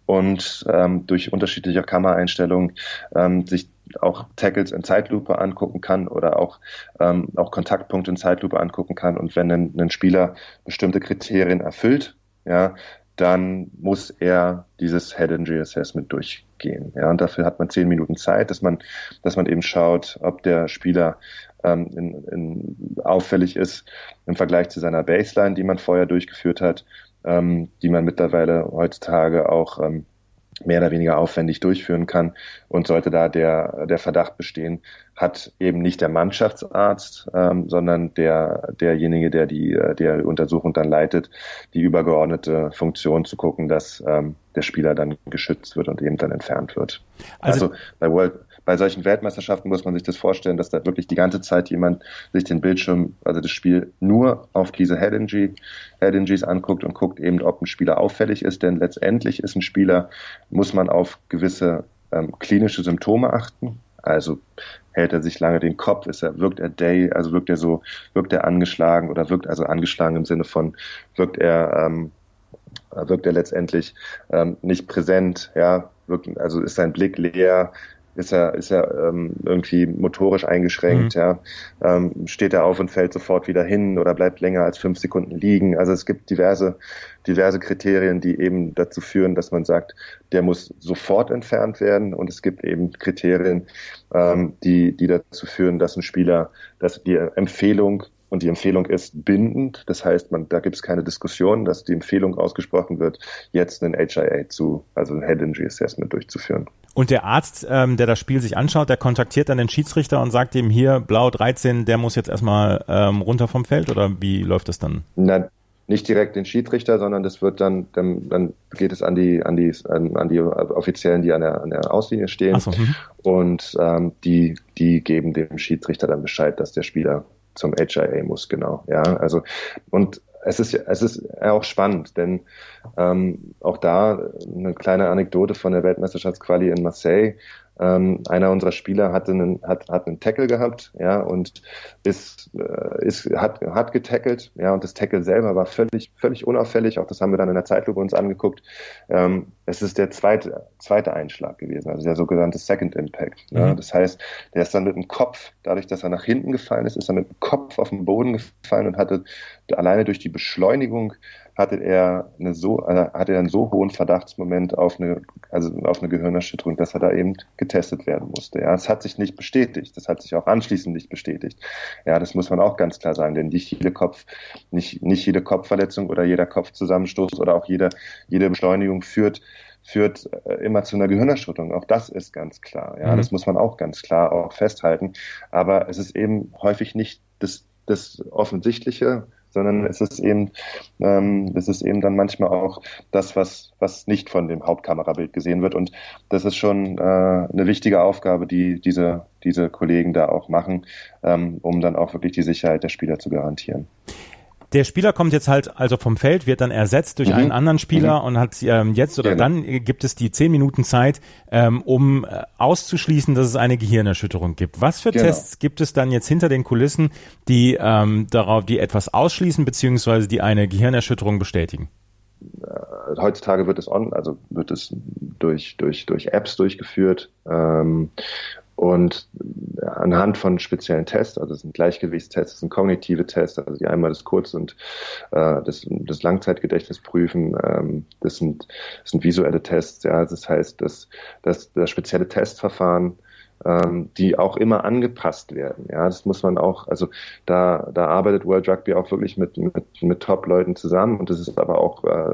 und ähm, durch unterschiedliche Kameraeinstellungen ähm, sich auch Tackles in Zeitlupe angucken kann oder auch ähm, auch Kontaktpunkte in Zeitlupe angucken kann. Und wenn ein, ein Spieler bestimmte Kriterien erfüllt, ja, dann muss er dieses Head Injury Assessment durchgehen. Ja, und dafür hat man zehn Minuten Zeit, dass man, dass man eben schaut, ob der Spieler ähm, in, in, auffällig ist im Vergleich zu seiner Baseline, die man vorher durchgeführt hat, ähm, die man mittlerweile heutzutage auch ähm, mehr oder weniger aufwendig durchführen kann. Und sollte da der, der Verdacht bestehen, hat eben nicht der Mannschaftsarzt, ähm, sondern der, derjenige, der die, der Untersuchung dann leitet, die übergeordnete Funktion zu gucken, dass ähm, der Spieler dann geschützt wird und eben dann entfernt wird. Also, also bei World, bei solchen Weltmeisterschaften muss man sich das vorstellen, dass da wirklich die ganze Zeit jemand sich den Bildschirm, also das Spiel nur auf diese Head Injury, Head Injuries anguckt und guckt eben, ob ein Spieler auffällig ist, denn letztendlich ist ein Spieler, muss man auf gewisse ähm, klinische Symptome achten. Also hält er sich lange den Kopf, ist er, wirkt er day, also wirkt er so, wirkt er angeschlagen oder wirkt also angeschlagen im Sinne von, wirkt er, ähm, wirkt er letztendlich ähm, nicht präsent, ja, wirkt, also ist sein Blick leer, ist er, ist er ähm, irgendwie motorisch eingeschränkt, mhm. ja, ähm, steht er auf und fällt sofort wieder hin oder bleibt länger als fünf Sekunden liegen. Also es gibt diverse, diverse Kriterien, die eben dazu führen, dass man sagt, der muss sofort entfernt werden, und es gibt eben Kriterien, ähm, die, die dazu führen, dass ein Spieler, dass die Empfehlung, und die Empfehlung ist bindend, das heißt, man, da gibt es keine Diskussion, dass die Empfehlung ausgesprochen wird, jetzt einen H I A zu, also ein Head Injury Assessment durchzuführen. Und der Arzt, ähm, der das Spiel sich anschaut, der kontaktiert dann den Schiedsrichter und sagt ihm, hier, Blau dreizehn, der muss jetzt erstmal ähm, runter vom Feld, oder wie läuft das dann? Na, nicht direkt den Schiedsrichter, sondern das wird dann, dann, dann geht es an die, an die, an, an die Offiziellen, die an der, an der Auslinie stehen. Ach so, hm. Und ähm, die, die geben dem Schiedsrichter dann Bescheid, dass der Spieler zum H I A muss, genau. Ja, also, und es ist, es ist auch spannend, denn ähm, auch da eine kleine Anekdote von der Weltmeisterschaftsquali in Marseille. Ähm, einer unserer Spieler hatte einen, hat, hat einen Tackle gehabt, ja, und ist, äh, ist, hat, hat getackelt, ja, und das Tackle selber war völlig, völlig unauffällig. Auch das haben wir dann in der Zeitlupe uns angeguckt. Ähm, es ist der zweite, zweite Einschlag gewesen, also der sogenannte Second Impact. Mhm. Ja. Das heißt, der ist dann mit dem Kopf, dadurch, dass er nach hinten gefallen ist, ist er mit dem Kopf auf den Boden gefallen und hatte alleine durch die Beschleunigung hatte er eine so, äh, hatte er einen so hohen Verdachtsmoment auf eine, also auf eine Gehirnerschütterung, dass er da eben getestet werden musste. Ja, es hat sich nicht bestätigt. Das hat sich auch anschließend nicht bestätigt. Ja, das muss man auch ganz klar sagen, denn nicht jede Kopf, nicht, nicht jede Kopfverletzung oder jeder Kopfzusammenstoß oder auch jede, jede Beschleunigung führt führt äh, immer zu einer Gehirnerschütterung. Auch das ist ganz klar. Ja, mhm. Das muss man auch ganz klar auch festhalten. Aber es ist eben häufig nicht das, das Offensichtliche, sondern es ist eben, ähm, es ist eben dann manchmal auch das, was, was nicht von dem Hauptkamerabild gesehen wird. Und das ist schon äh, eine wichtige Aufgabe, die diese, diese Kollegen da auch machen, ähm, um dann auch wirklich die Sicherheit der Spieler zu garantieren. Der Spieler kommt jetzt halt also vom Feld, wird dann ersetzt durch mhm. einen anderen Spieler mhm. und hat ähm, jetzt oder genau. dann gibt es die zehn Minuten Zeit, ähm, um äh, auszuschließen, dass es eine Gehirnerschütterung gibt. Was für genau. Tests gibt es dann jetzt hinter den Kulissen, die ähm, darauf, die etwas ausschließen beziehungsweise die eine Gehirnerschütterung bestätigen? Äh, heutzutage wird es on, also wird es durch durch durch Apps durchgeführt. Ähm, Und anhand von speziellen Tests, also es sind Gleichgewichtstests, es sind kognitive Tests, also die einmal das Kurz- und äh, das, das Langzeitgedächtnis prüfen, ähm, das sind, das sind visuelle Tests, ja, das heißt, dass, dass das spezielle Testverfahren, ähm, die auch immer angepasst werden, ja, das muss man auch, also da, da arbeitet World Rugby auch wirklich mit, mit, mit Top-Leuten zusammen und das ist aber auch, äh,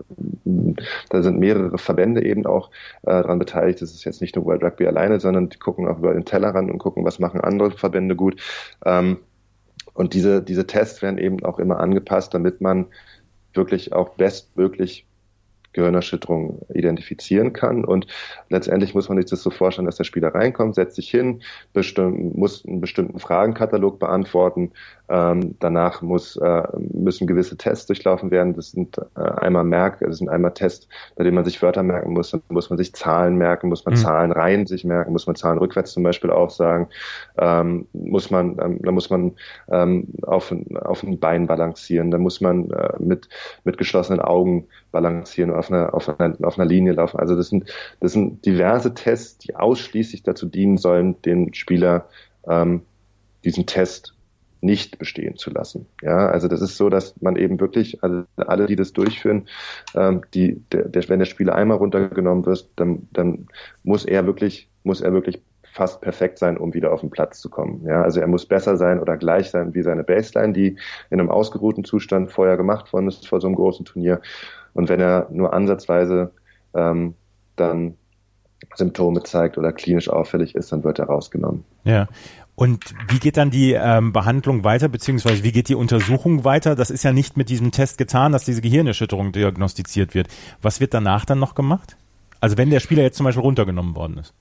da sind mehrere Verbände eben auch äh, daran beteiligt. Das ist jetzt nicht nur World Rugby alleine, sondern die gucken auch über den Tellerrand und gucken, was machen andere Verbände gut. Ähm, und diese, diese Tests werden eben auch immer angepasst, damit man wirklich auch bestmöglich Gehirnerschütterung identifizieren kann. Und letztendlich muss man sich das so vorstellen, dass der Spieler reinkommt, setzt sich hin, bestimm, muss einen bestimmten Fragenkatalog beantworten. Ähm, danach muss, äh, müssen gewisse Tests durchlaufen werden. Das sind äh, einmal Merk, das sind einmal Tests, bei denen man sich Wörter merken muss. Dann muss man sich Zahlen merken, muss man mhm. Zahlenreihen sich merken, muss man Zahlen rückwärts zum Beispiel aufsagen. Ähm, muss man, ähm, da muss man ähm, auf, auf ein Bein balancieren. Da muss man äh, mit mit geschlossenen Augen balancieren und auf einer, auf einer, auf einer Linie laufen. Also das sind, das sind diverse Tests, die ausschließlich dazu dienen sollen, den Spieler ähm, diesen Test nicht bestehen zu lassen. Ja, also das ist so, dass man eben wirklich, also alle, die das durchführen, ähm, die, der, der, wenn der Spieler einmal runtergenommen wird, dann, dann muss er wirklich, muss er wirklich fast perfekt sein, um wieder auf den Platz zu kommen. Ja, also er muss besser sein oder gleich sein wie seine Baseline, die in einem ausgeruhten Zustand vorher gemacht worden ist vor so einem großen Turnier. Und wenn er nur ansatzweise ähm, dann Symptome zeigt oder klinisch auffällig ist, dann wird er rausgenommen. Ja. Und wie geht dann die ähm, Behandlung weiter, beziehungsweise wie geht die Untersuchung weiter? Das ist ja nicht mit diesem Test getan, dass diese Gehirnerschütterung diagnostiziert wird. Was wird danach dann noch gemacht? Also wenn der Spieler jetzt zum Beispiel runtergenommen worden ist.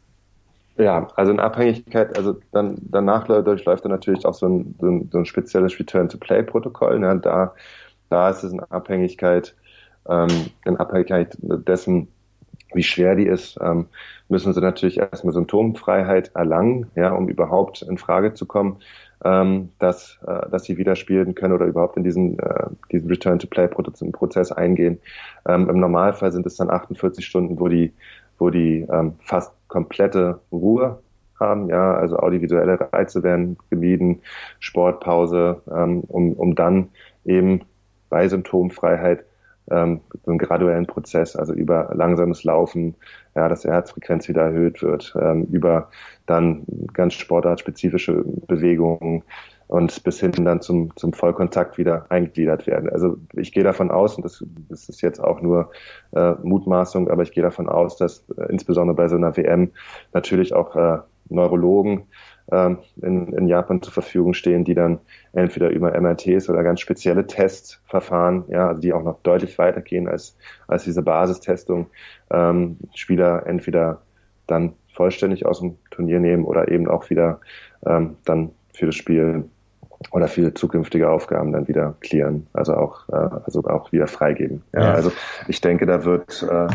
Ja, also in Abhängigkeit, also dann danach durchläuft dann natürlich auch so ein, so ein, so ein spezielles Return-to-Play-Protokoll. Ne? Da, da ist es in Abhängigkeit, ähm, in Abhängigkeit dessen, wie schwer die ist, ähm, müssen sie natürlich erstmal Symptomfreiheit erlangen, ja, um überhaupt in Frage zu kommen, ähm, dass, äh, dass sie wieder spielen können oder überhaupt in diesen, äh, diesen Return-to-Play-Prozess eingehen. Ähm, Im Normalfall sind es dann achtundvierzig Stunden, wo die, wo die ähm, fast komplette Ruhe haben, ja, also audiovisuelle Reize werden gemieden, Sportpause, ähm, um, um dann eben bei Symptomfreiheit ähm, so einen graduellen Prozess, also über langsames Laufen, ja, dass die Herzfrequenz wieder erhöht wird, ähm, über dann ganz sportartspezifische Bewegungen und bis hin dann zum, zum Vollkontakt wieder eingegliedert werden. Also ich gehe davon aus, und das, das ist jetzt auch nur äh, Mutmaßung, aber ich gehe davon aus, dass äh, insbesondere bei so einer W M natürlich auch äh, Neurologen äh, in, in Japan zur Verfügung stehen, die dann entweder über M R Ts oder ganz spezielle Testverfahren, ja, also die auch noch deutlich weitergehen als, als diese Basistestung, ähm, Spieler entweder dann vollständig aus dem Turnier nehmen oder eben auch wieder ähm, dann für das Spiel oder für zukünftige Aufgaben dann wieder clearen, also auch, äh, also auch wieder freigeben. Ja, ja. Also ich denke, da wird äh,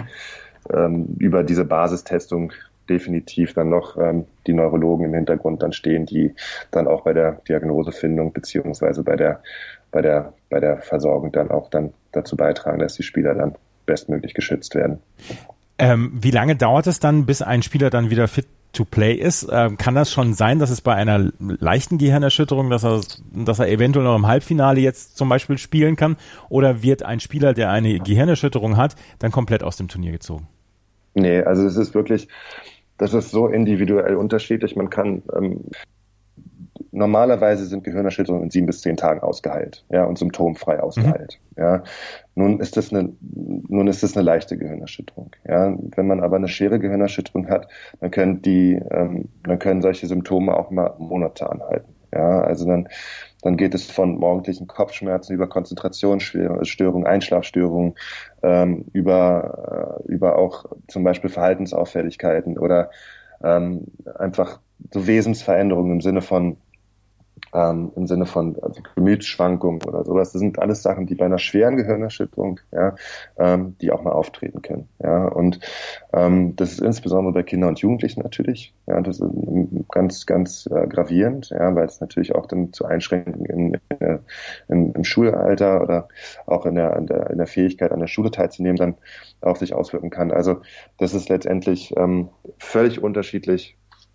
ähm, über diese Basistestung definitiv dann noch ähm, die Neurologen im Hintergrund dann stehen, die dann auch bei der Diagnosefindung beziehungsweise bei der bei der bei der Versorgung dann auch dann dazu beitragen, dass die Spieler dann bestmöglich geschützt werden. Ähm, wie lange dauert es dann, bis ein Spieler dann wieder fit to play ist. Ähm, kann das schon sein, dass es bei einer leichten Gehirnerschütterung, dass er, dass er eventuell noch im Halbfinale jetzt zum Beispiel spielen kann? Oder wird ein Spieler, der eine Gehirnerschütterung hat, dann komplett aus dem Turnier gezogen? Nee, also es ist wirklich, das ist so individuell unterschiedlich. Man kann, ähm, normalerweise sind Gehirnerschütterungen in sieben bis zehn Tagen ausgeheilt, ja, und symptomfrei ausgeheilt, mhm. ja. Nun ist das eine, nun ist das eine leichte Gehirnerschütterung, ja. Wenn man aber eine schwere Gehirnerschütterung hat, dann können die, ähm, dann können solche Symptome auch mal Monate anhalten, ja. Also dann, dann geht es von morgendlichen Kopfschmerzen über Konzentrationsstörungen, Einschlafstörungen, ähm, über, äh, über auch zum Beispiel Verhaltensauffälligkeiten oder ähm, einfach so Wesensveränderungen im Sinne von Ähm, im Sinne von also Gemütsschwankungen oder sowas. Das sind alles Sachen, die bei einer schweren Gehirnerschütterung, ja, ähm, die auch mal auftreten können. Ja, und ähm, das ist insbesondere bei Kindern und Jugendlichen natürlich. Ja, das ist ganz, ganz äh, gravierend, ja, weil es natürlich auch dann zu Einschränkungen in, in, in, im Schulalter oder auch in der, in der in der Fähigkeit an der Schule teilzunehmen dann auch sich auswirken kann. Also das ist letztendlich ähm, völlig unterschiedlich,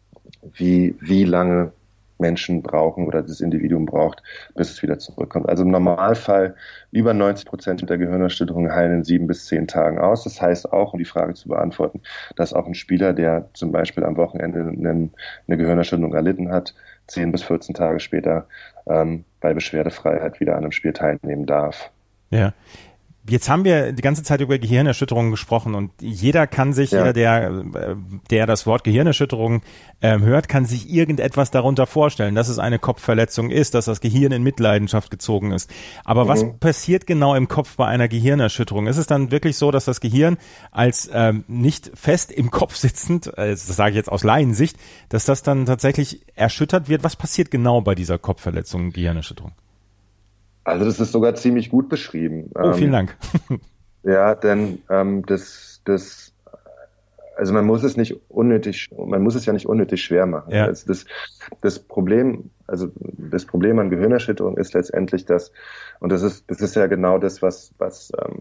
wie wie lange Menschen brauchen oder das Individuum braucht, bis es wieder zurückkommt. Also im Normalfall über neunzig Prozent der Gehirnerschütterungen heilen in sieben bis zehn Tagen aus. Das heißt auch, um die Frage zu beantworten, dass auch ein Spieler, der zum Beispiel am Wochenende eine, eine Gehirnerschütterung erlitten hat, zehn bis vierzehn Tage später ähm, bei Beschwerdefreiheit wieder an einem Spiel teilnehmen darf. Ja. Jetzt haben wir die ganze Zeit über Gehirnerschütterungen gesprochen und jeder kann sich, ja. jeder, der, der das Wort Gehirnerschütterung ähm, hört, kann sich irgendetwas darunter vorstellen, dass es eine Kopfverletzung ist, dass das Gehirn in Mitleidenschaft gezogen ist. Aber mhm. was passiert genau im Kopf bei einer Gehirnerschütterung? Ist es dann wirklich so, dass das Gehirn als ähm, nicht fest im Kopf sitzend, äh, das sage ich jetzt aus Laiensicht, dass das dann tatsächlich erschüttert wird? Was passiert genau bei dieser Kopfverletzung, Gehirnerschütterung? Also das ist sogar ziemlich gut beschrieben. Oh, vielen Dank. Ja, denn ähm, das, das, also man muss es nicht unnötig, man muss es ja nicht unnötig schwer machen. Ja. Also das, das Problem, also das Problem an Gehirnerschütterung ist letztendlich das, und das ist, das ist ja genau das, was, was, ähm,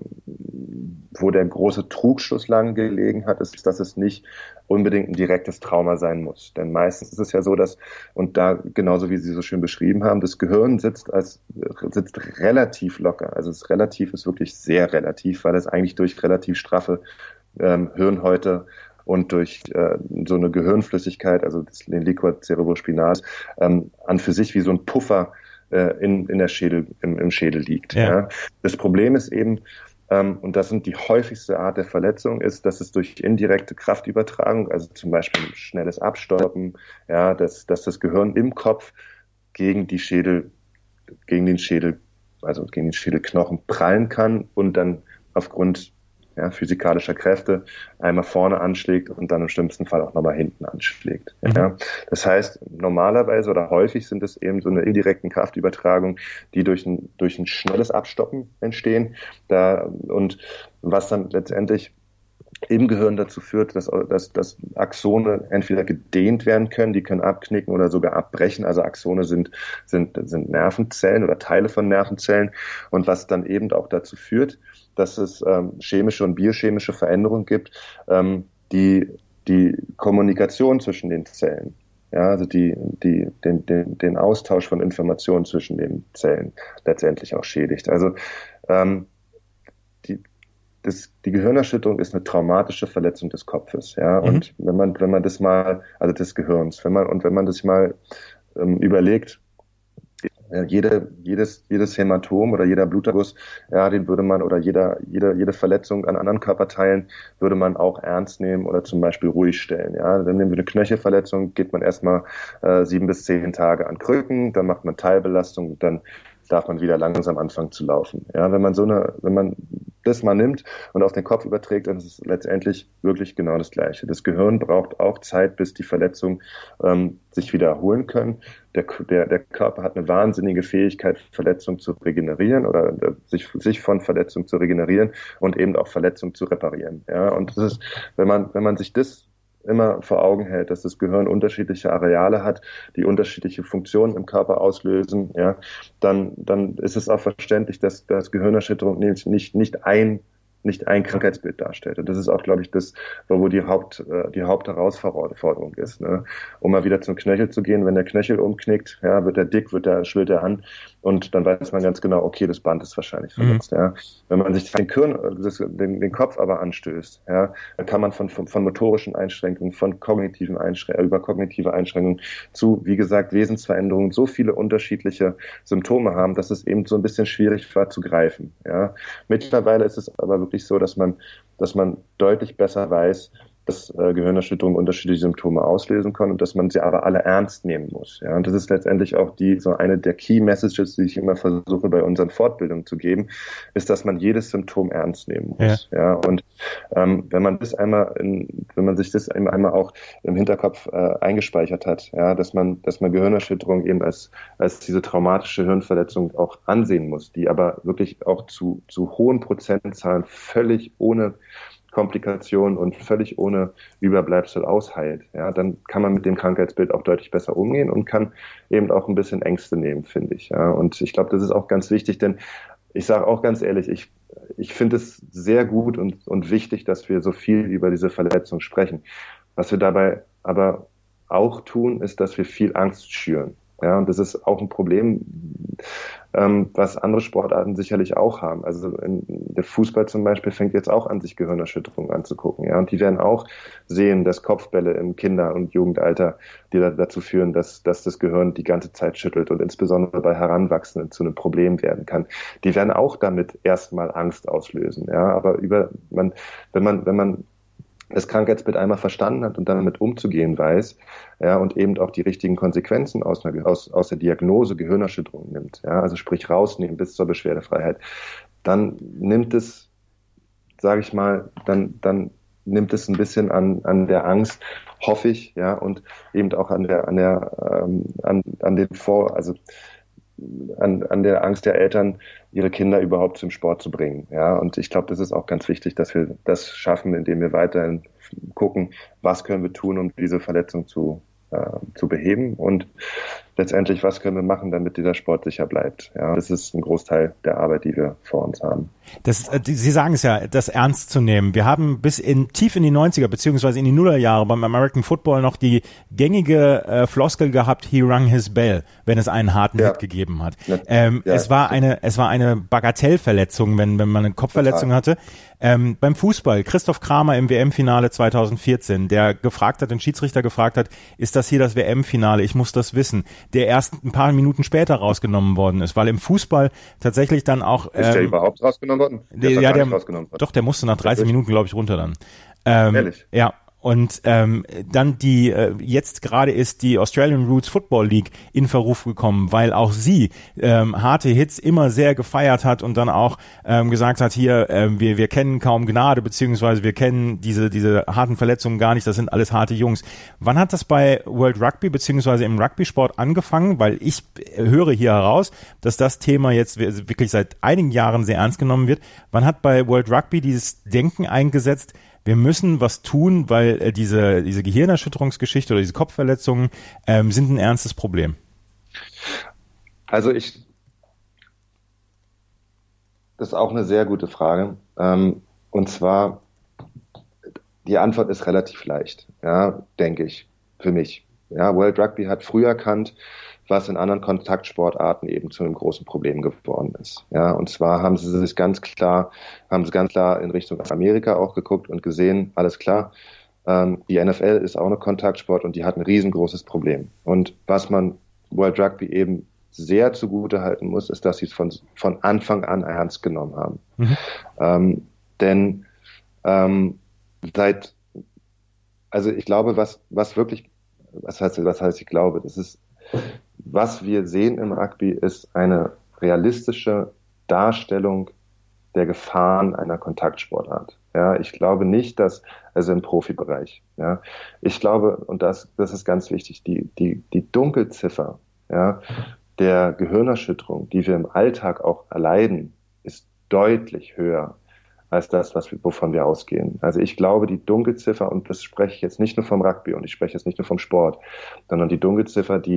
wo der große Trugschluss lang gelegen hat, ist, dass es nicht unbedingt ein direktes Trauma sein muss. Denn meistens ist es ja so, dass, und da genauso wie Sie so schön beschrieben haben, das Gehirn sitzt als sitzt relativ locker. Also es relativ ist wirklich sehr relativ, weil es eigentlich durch relativ straffe ähm, Hirnhäute und durch äh, so eine Gehirnflüssigkeit, also das, den Liquor cerebrospinal, ähm, an für sich wie so ein Puffer äh, in, in der Schädel, im, im Schädel liegt. Ja. Ja. Das Problem ist eben, ähm, und das sind die häufigste Art der Verletzung, ist, dass es durch indirekte Kraftübertragung, also zum Beispiel ein schnelles Abstoppen, ja, dass, dass das Gehirn im Kopf gegen die Schädel, gegen den Schädel, also gegen den Schädelknochen prallen kann und dann aufgrund ja, physikalischer Kräfte einmal vorne anschlägt und dann im schlimmsten Fall auch nochmal hinten anschlägt. Mhm. Ja. Das heißt, normalerweise oder häufig sind es eben so eine indirekten Kraftübertragung, die durch ein, durch ein schnelles Abstoppen entstehen, da, und was dann letztendlich im Gehirn dazu führt, dass, dass, dass Axone entweder gedehnt werden können, die können abknicken oder sogar abbrechen. Also Axone sind, sind, sind Nervenzellen oder Teile von Nervenzellen, und was dann eben auch dazu führt, dass es ähm, chemische und biochemische Veränderungen gibt, ähm, die die Kommunikation zwischen den Zellen, ja, also die, die, den, den, den Austausch von Informationen zwischen den Zellen letztendlich auch schädigt. Also ähm, die Das, die Gehirnerschütterung ist eine traumatische Verletzung des Kopfes, ja. Mhm. Und wenn man, wenn man das mal, also des Gehirns, wenn man, und wenn man das mal ähm, überlegt, jede, jedes, jedes Hämatom oder jeder Bluterguss, ja, den würde man, oder jeder, jede, jede Verletzung an anderen Körperteilen würde man auch ernst nehmen oder zum Beispiel ruhig stellen, ja. Dann nehmen wir eine Knöchelverletzung, geht man erstmal äh, sieben bis zehn Tage an Krücken, dann macht man Teilbelastung, dann darf man wieder langsam anfangen zu laufen. Ja, wenn man so eine, wenn man das mal nimmt und auf den Kopf überträgt, dann ist es letztendlich wirklich genau das Gleiche. Das Gehirn braucht auch Zeit, bis die Verletzungen ähm, sich wieder erholen können. Der, der, der Körper hat eine wahnsinnige Fähigkeit, Verletzungen zu regenerieren oder äh, sich, sich von Verletzungen zu regenerieren und eben auch Verletzungen zu reparieren. Ja, und das ist, wenn man, wenn man sich das immer vor Augen hält, dass das Gehirn unterschiedliche Areale hat, die unterschiedliche Funktionen im Körper auslösen, ja, dann, dann ist es auch verständlich, dass, dass Gehirnerschütterung nicht, nicht ein nicht ein Krankheitsbild darstellt. Und das ist auch, glaube ich, das, wo die Haupt, die Hauptherausforderung ist, ne? Um mal wieder zum Knöchel zu gehen, wenn der Knöchel umknickt, ja, wird er dick, wird er, schwillt er an und dann weiß man ganz genau, okay, das Band ist wahrscheinlich verletzt, mhm. ja. Wenn man sich den, Kirn, den, den Kopf aber anstößt, ja, dann kann man von, von, von motorischen Einschränkungen, von kognitiven Einschränkungen, über kognitive Einschränkungen zu, wie gesagt, Wesensveränderungen so viele unterschiedliche Symptome haben, dass es eben so ein bisschen schwierig war zu greifen, ja. Mittlerweile ist es aber wirklich so, dass man, dass man deutlich besser weiß, dass äh, Gehirnerschütterungen unterschiedliche Symptome auslösen können und dass man sie aber alle ernst nehmen muss. Ja, und das ist letztendlich auch die so eine der Key Messages, die ich immer versuche bei unseren Fortbildungen zu geben, ist, dass man jedes Symptom ernst nehmen muss. Ja, ja und ähm, wenn man das einmal, in, wenn man sich das einmal auch im Hinterkopf äh, eingespeichert hat, ja, dass man, dass man Gehirnerschütterung eben als als diese traumatische Hirnverletzung auch ansehen muss, die aber wirklich auch zu zu hohen Prozentzahlen völlig ohne Komplikationen und völlig ohne Überbleibsel ausheilt, ja, dann kann man mit dem Krankheitsbild auch deutlich besser umgehen und kann eben auch ein bisschen Ängste nehmen, finde ich. Ja. Und ich glaube, das ist auch ganz wichtig, denn ich sage auch ganz ehrlich, ich, ich finde es sehr gut und, und wichtig, dass wir so viel über diese Verletzung sprechen. Was wir dabei aber auch tun, ist, dass wir viel Angst schüren. Ja, und das ist auch ein Problem, ähm, was andere Sportarten sicherlich auch haben. Also in, der Fußball zum Beispiel fängt jetzt auch an, sich Gehirnerschütterungen anzugucken. Ja, und die werden auch sehen, dass Kopfbälle im Kinder- und Jugendalter, die da, dazu führen, dass, dass das Gehirn die ganze Zeit schüttelt und insbesondere bei Heranwachsenden zu einem Problem werden kann. Die werden auch damit erstmal Angst auslösen. Ja, aber über man, wenn man, wenn man das Krankheitsbild einmal verstanden hat und damit umzugehen weiß, ja, und eben auch die richtigen Konsequenzen aus, einer, aus, aus der Diagnose Gehirnerschütterung nimmt, ja, also sprich rausnehmen bis zur Beschwerdefreiheit, dann nimmt es, sage ich mal, dann, dann nimmt es ein bisschen an, an der Angst, hoffe ich, ja, und eben auch an der, an der, ähm, an, an den Vor, also An, an der Angst der Eltern, ihre Kinder überhaupt zum Sport zu bringen. Ja, und ich glaube, das ist auch ganz wichtig, dass wir das schaffen, indem wir weiterhin gucken, was können wir tun, um diese Verletzung zu, äh, zu beheben und letztendlich, was können wir machen, damit dieser Sport sicher bleibt. Ja, das ist ein Großteil der Arbeit, die wir vor uns haben. Das, Sie sagen es ja, das ernst zu nehmen. Wir haben bis in tief in die neunziger beziehungsweise in die Nullerjahre beim American Football noch die gängige äh, Floskel gehabt, he rang his bell, wenn es einen harten ja. Hit gegeben hat. Ja. Ähm, ja. Es war eine, es war eine Bagatellverletzung, wenn, wenn man eine Kopfverletzung Total. hatte. Ähm, beim Fußball, Christoph Kramer im W M-Finale zweitausendvierzehn, der gefragt hat, den Schiedsrichter gefragt hat, ist das hier das W M-Finale? Ich muss das wissen. Der erst ein paar Minuten später rausgenommen worden ist, weil im Fußball tatsächlich dann auch... Ähm, ist der überhaupt rausgenommen worden? Der, der, ja, der, rausgenommen worden. Doch, der musste nach dreißig Minuten, glaube ich, runter dann. Ähm, Ehrlich? Ja. Und ähm, dann die, äh, jetzt gerade ist die Australian Roots Football League in Verruf gekommen, weil auch sie ähm, harte Hits immer sehr gefeiert hat und dann auch ähm, gesagt hat, hier, ähm, wir wir kennen kaum Gnade, beziehungsweise wir kennen diese diese harten Verletzungen gar nicht, das sind alles harte Jungs. Wann hat das bei World Rugby, beziehungsweise im Rugby-Sport angefangen? Weil ich höre hier heraus, dass das Thema jetzt wirklich seit einigen Jahren sehr ernst genommen wird. Wann hat bei World Rugby dieses Denken eingesetzt, wir müssen was tun, weil äh, diese diese Gehirnerschütterungsgeschichte oder diese Kopfverletzungen ähm, sind ein ernstes Problem? Also ich, das ist auch eine sehr gute Frage. Ähm, und zwar, die Antwort ist relativ leicht, ja, denke ich, für mich. Ja, World Rugby hat früh erkannt, was in anderen Kontaktsportarten eben zu einem großen Problem geworden ist. Ja, und zwar haben sie sich ganz klar, haben sie ganz klar in Richtung Amerika auch geguckt und gesehen, alles klar, ähm, die N F L ist auch eine Kontaktsport und die hat ein riesengroßes Problem. Und was man World Rugby eben sehr zugute halten muss, ist, dass sie es von, von Anfang an ernst genommen haben. Mhm. Ähm, denn ähm, seit, also ich glaube, was, was wirklich, was heißt, was heißt ich glaube, das ist, was wir sehen im Rugby, ist eine realistische Darstellung der Gefahren einer Kontaktsportart. Ja, ich glaube nicht, dass, also im Profibereich, ja, ich glaube, und das, das ist ganz wichtig, die, die, die Dunkelziffer, ja, der Gehirnerschütterung, die wir im Alltag auch erleiden, ist deutlich höher als das, was wir, wovon wir ausgehen. Also ich glaube, die Dunkelziffer, und das spreche ich jetzt nicht nur vom Rugby und ich spreche jetzt nicht nur vom Sport, sondern die Dunkelziffer, die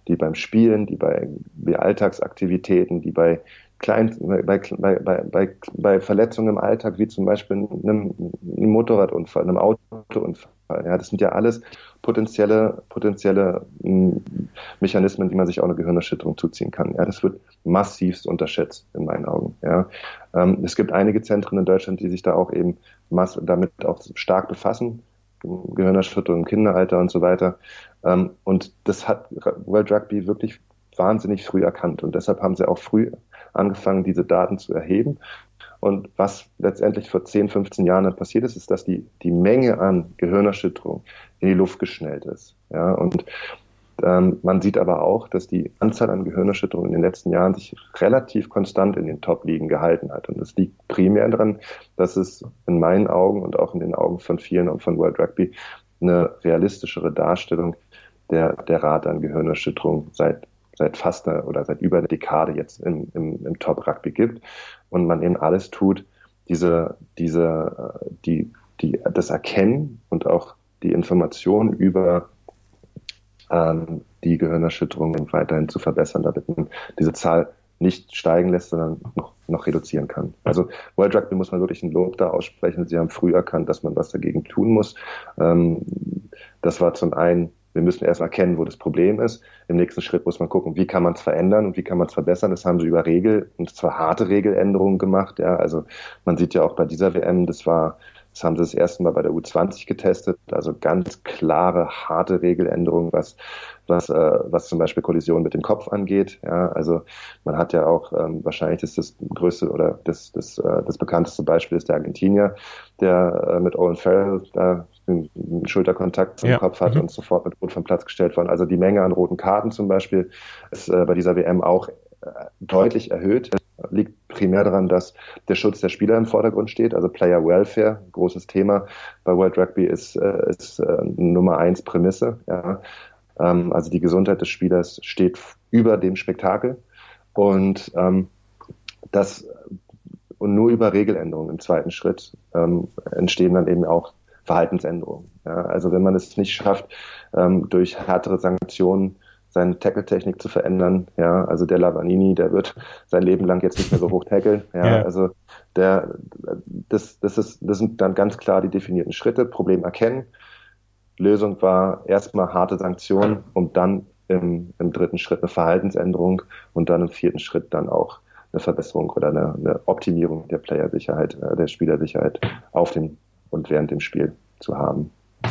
die beim Spielen, die bei, bei Alltagsaktivitäten, die bei Klein, bei, bei, bei, bei, bei Verletzungen im Alltag, wie zum Beispiel einem, einem Motorradunfall, einem Autounfall. Ja, das sind ja alles potenzielle, potenzielle m, Mechanismen, die man sich auch eine Gehirnerschütterung zuziehen kann. Ja, das wird massivst unterschätzt in meinen Augen. Ja, ähm, es gibt einige Zentren in Deutschland, die sich da auch eben mass- damit auch stark befassen. Gehirnerschütterung im Kinderalter und so weiter. Ähm, und das hat World Rugby wirklich wahnsinnig früh erkannt. Und deshalb haben sie auch früh angefangen, diese Daten zu erheben. Und was letztendlich vor zehn, fünfzehn Jahren dann passiert ist, ist, dass die, die Menge an Gehirnerschütterung in die Luft geschnellt ist. Ja, und ähm, man sieht aber auch, dass die Anzahl an Gehirnerschütterungen in den letzten Jahren sich relativ konstant in den Top-Ligen gehalten hat. Und das liegt primär daran, dass es in meinen Augen und auch in den Augen von vielen und von World Rugby eine realistischere Darstellung der, der Rate an Gehirnerschütterung seit seit fast einer, oder seit über einer Dekade jetzt im, im, im Top-Rugby gibt und man eben alles tut, diese, diese, die, die, das Erkennen und auch die Information über ähm, die Gehirnerschütterung weiterhin zu verbessern, damit man diese Zahl nicht steigen lässt, sondern noch, noch reduzieren kann. Also World Rugby muss man wirklich ein Lob da aussprechen. Sie haben früh erkannt, dass man was dagegen tun muss. Ähm, das war zum einen, wir müssen erst erkennen, wo das Problem ist. Im nächsten Schritt muss man gucken, wie kann man es verändern und wie kann man es verbessern. Das haben sie über Regel, und zwar harte Regeländerungen gemacht. Ja, also man sieht ja auch bei dieser W M, das war, das haben sie das erste Mal bei der U zwanzig getestet. Also ganz klare, harte Regeländerungen, was, was, äh, was zum Beispiel Kollisionen mit dem Kopf angeht. Ja, also man hat ja auch, ähm, wahrscheinlich ist das größte oder das, das, äh, das bekannteste Beispiel ist der Argentinier, der äh, mit Owen Farrell da einen Schulterkontakt zum ja. Kopf hat mhm. und sofort mit Rot vom Platz gestellt worden. Also die Menge an roten Karten zum Beispiel ist äh, bei dieser W M auch äh, deutlich erhöht. Das liegt primär daran, dass der Schutz der Spieler im Vordergrund steht, also Player Welfare, großes Thema bei World Rugby ist, äh, ist äh, Nummer eins Prämisse. Ja. Ähm, also die Gesundheit des Spielers steht über dem Spektakel und ähm, das und nur über Regeländerungen im zweiten Schritt ähm, entstehen dann eben auch Verhaltensänderungen. Ja, also wenn man es nicht schafft, ähm, durch härtere Sanktionen seine Tackle-Technik zu verändern, ja, also der Lavanini, der wird sein Leben lang jetzt nicht mehr so hoch tackeln, ja, ja. also der, das, das ist, das sind dann ganz klar die definierten Schritte, Problem erkennen. Lösung war erstmal harte Sanktionen, um dann im, im dritten Schritt eine Verhaltensänderung und dann im vierten Schritt dann auch eine Verbesserung oder eine, eine Optimierung der Playersicherheit, äh, der Spielersicherheit auf dem und während dem Spiel zu haben.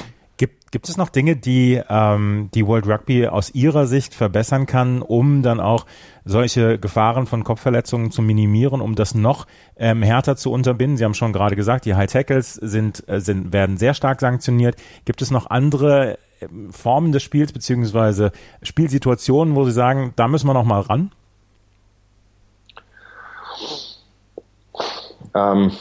Gibt, gibt es noch Dinge, die ähm, die World Rugby aus Ihrer Sicht verbessern kann, um dann auch solche Gefahren von Kopfverletzungen zu minimieren, um das noch ähm, härter zu unterbinden? Sie haben schon gerade gesagt, die High Tackles sind, äh, sind, werden sehr stark sanktioniert. Gibt es noch andere äh, Formen des Spiels beziehungsweise Spielsituationen, wo Sie sagen, da müssen wir noch mal ran? Ähm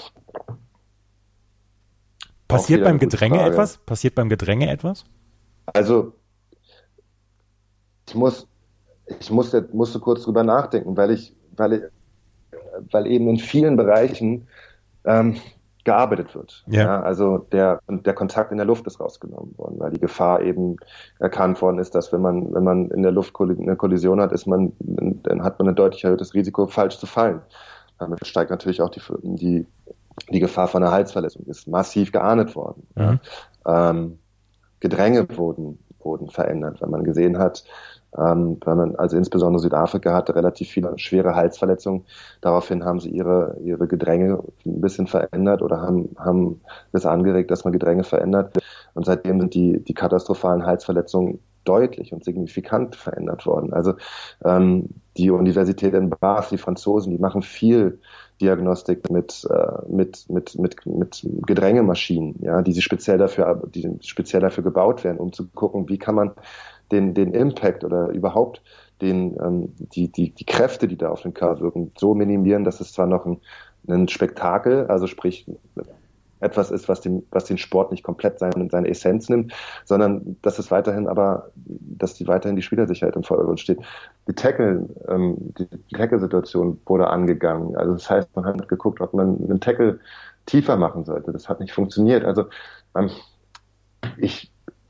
Passiert beim Gedränge etwas? Passiert beim Gedränge etwas? Also ich muss, ich musste, musste kurz drüber nachdenken, weil ich, weil ich, weil eben in vielen Bereichen ähm, gearbeitet wird. Ja. Ja, also der, der Kontakt in der Luft ist rausgenommen worden, weil die Gefahr eben erkannt worden ist, dass wenn man, wenn man in der Luft eine Kollision hat, ist man, dann hat man ein deutlich erhöhtes Risiko, falsch zu fallen. Damit steigt natürlich auch die, die Die Gefahr von einer Halsverletzung ist massiv geahndet worden. Mhm. Ja. Ähm, Gedränge wurden, wurden verändert, weil man gesehen hat, ähm, weil man, also insbesondere Südafrika hatte relativ viele schwere Halsverletzungen. Daraufhin haben sie ihre, ihre Gedränge ein bisschen verändert oder haben, haben das angeregt, dass man Gedränge verändert. Und seitdem sind die, die katastrophalen Halsverletzungen deutlich und signifikant verändert worden. Also ähm, die Universität in Bath, die Franzosen, die machen viel Diagnostik mit, äh, mit, mit, mit, mit Gedrängemaschinen, ja, die sie speziell dafür, die speziell dafür gebaut werden, um zu gucken, wie kann man den, den Impact oder überhaupt den, ähm, die, die, die Kräfte, die da auf den Körper wirken, so minimieren, dass es zwar noch ein, ein Spektakel, also sprich, etwas ist, was den, was den Sport nicht komplett seine, seine Essenz nimmt, sondern dass es weiterhin aber, dass die weiterhin die Spielersicherheit im Vordergrund steht. Die Tackle, ähm, die Tackle-Situation wurde angegangen. Also das heißt, man hat geguckt, ob man einen Tackle tiefer machen sollte. Das hat nicht funktioniert. Also ähm, ich,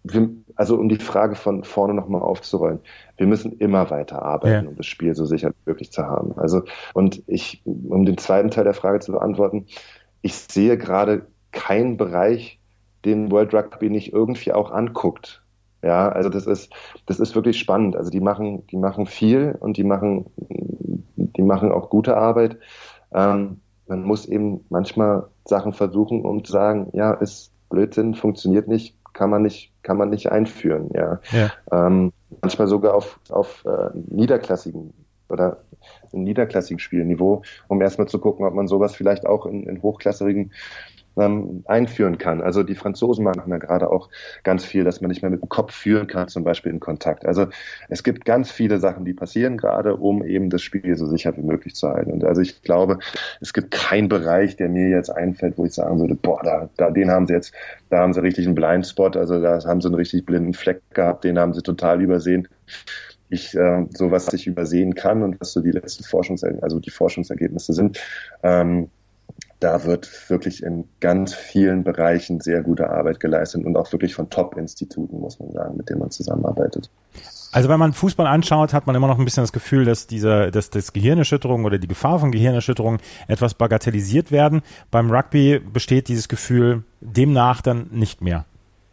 wir, also um die Frage von vorne nochmal aufzurollen, wir müssen immer weiter arbeiten, ja. um das Spiel so sicher wie möglich zu haben. Also, und ich, um den zweiten Teil der Frage zu beantworten, ich sehe gerade keinen Bereich, den World Rugby nicht irgendwie auch anguckt. Ja, also das ist, das ist wirklich spannend. Also die machen, die machen viel und die machen, die machen auch gute Arbeit. Ähm, man muss eben manchmal Sachen versuchen, um zu sagen, ja, ist Blödsinn, funktioniert nicht, kann man nicht, kann man nicht einführen. Ja, ja. Ähm, manchmal sogar auf, auf äh, niederklassigen oder niederklassigen Spielniveau, um erstmal zu gucken, ob man sowas vielleicht auch in, in hochklassigen ähm, einführen kann. Also die Franzosen machen ja gerade auch ganz viel, dass man nicht mehr mit dem Kopf führen kann, zum Beispiel in Kontakt. Also es gibt ganz viele Sachen, die passieren gerade, um eben das Spiel so sicher wie möglich zu halten. Und also ich glaube, es gibt keinen Bereich, der mir jetzt einfällt, wo ich sagen würde, boah, da, da den haben sie jetzt, da haben sie richtig einen Blindspot, also da haben sie einen richtig blinden Fleck gehabt, den haben sie total übersehen. Ich, äh, so was ich übersehen kann und was so die letzten Forschungsergebnisse, also die Forschungsergebnisse sind, ähm, da wird wirklich in ganz vielen Bereichen sehr gute Arbeit geleistet und auch wirklich von Top-Instituten, muss man sagen, mit denen man zusammenarbeitet. Also wenn man Fußball anschaut, hat man immer noch ein bisschen das Gefühl, dass diese, dass das Gehirnerschütterung oder die Gefahr von Gehirnerschütterung etwas bagatellisiert werden. Beim Rugby besteht dieses Gefühl demnach dann nicht mehr.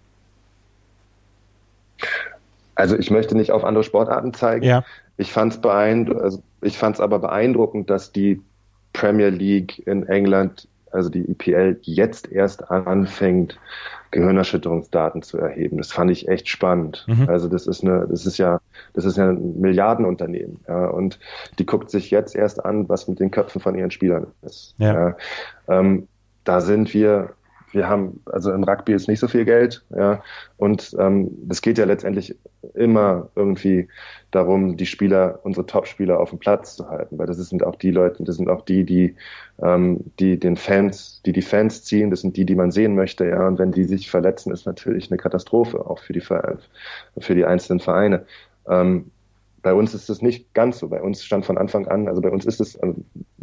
Also ich möchte nicht auf andere Sportarten zeigen. Ja. Ich fand es beeindruckend, also ich fand es aber beeindruckend, dass die Premier League in England, also die E P L, jetzt erst anfängt, Gehirnerschütterungsdaten zu erheben. Das fand ich echt spannend. Mhm. Also das ist eine, das ist ja, das ist ja ein Milliardenunternehmen, ja, und die guckt sich jetzt erst an, was mit den Köpfen von ihren Spielern ist. Ja. Ja. Ähm, da sind wir, wir haben, also im Rugby ist nicht so viel Geld, ja, und ähm, das geht ja letztendlich immer irgendwie darum, die Spieler, unsere Top-Spieler auf dem Platz zu halten, weil das sind auch die Leute, das sind auch die, die, ähm, die den Fans, die die Fans ziehen, das sind die, die man sehen möchte, ja, und wenn die sich verletzen, ist natürlich eine Katastrophe, auch für die, für die einzelnen Vereine. Ähm, bei uns ist es nicht ganz so, bei uns stand von Anfang an, also bei uns ist es, also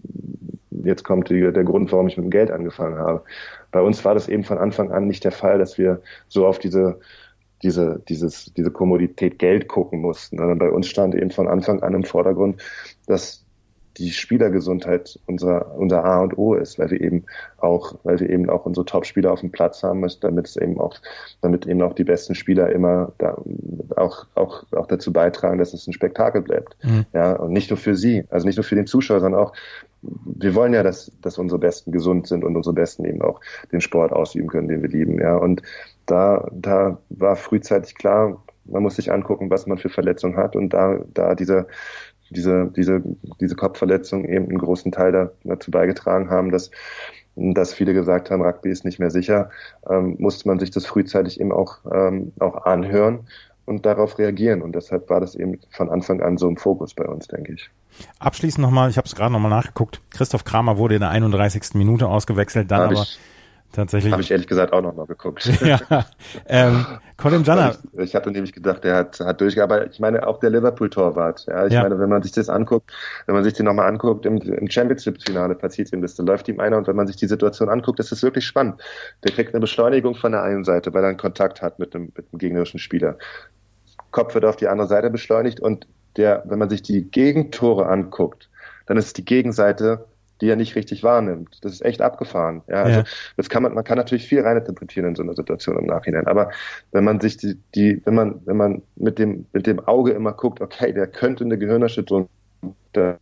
jetzt kommt die, der Grund, warum ich mit dem Geld angefangen habe. Bei uns war das eben von Anfang an nicht der Fall, dass wir so auf diese diese, dieses, diese Kommodität Geld gucken mussten. Und bei uns stand eben von Anfang an im Vordergrund, dass die Spielergesundheit unser, unser A und O ist, weil wir eben auch, weil wir eben auch unsere Top-Spieler auf dem Platz haben müssen, damit es eben auch, damit eben auch die besten Spieler immer da, auch, auch, auch dazu beitragen, dass es ein Spektakel bleibt. Mhm. Ja, und nicht nur für sie, also nicht nur für den Zuschauer, sondern auch, wir wollen ja, dass, dass unsere Besten gesund sind und unsere Besten eben auch den Sport ausüben können, den wir lieben, ja. Und da, da war frühzeitig klar, man muss sich angucken, was man für Verletzungen hat, und da, da diese, diese, diese, diese Kopfverletzungen eben einen großen Teil da, dazu beigetragen haben, dass, dass viele gesagt haben, Rugby ist nicht mehr sicher, ähm, musste man sich das frühzeitig eben auch, ähm, auch anhören und darauf reagieren. Und deshalb war das eben von Anfang an so im Fokus bei uns, denke ich. Abschließend nochmal, ich habe es gerade nochmal nachgeguckt, Christoph Kramer wurde in der einunddreißigsten Minute ausgewechselt, dann hab aber ich, tatsächlich... Habe ich ehrlich gesagt auch nochmal geguckt. Ja, ähm, Colin Janner. Ich, ich hatte nämlich gedacht, der hat, hat durchgearbeitet. Ich meine, auch der Liverpool-Torwart. Ja, ich ja. meine, wenn man sich das anguckt, wenn man sich den nochmal anguckt, im, im Championship-Finale passiert ihm das, da läuft ihm einer, und wenn man sich die Situation anguckt, ist das wirklich spannend. Der kriegt eine Beschleunigung von der einen Seite, weil er einen Kontakt hat mit dem, mit dem gegnerischen Spieler. Kopf wird auf die andere Seite beschleunigt, und der, wenn man sich die Gegentore anguckt, dann ist es die Gegenseite, die er nicht richtig wahrnimmt. Das ist echt abgefahren. Ja, also ja. Das kann man, man kann natürlich viel reininterpretieren in so einer Situation im Nachhinein. Aber wenn man sich die, die, wenn man, wenn man mit dem, mit dem Auge immer guckt, okay, der könnte eine Gehirnerschütterung, der,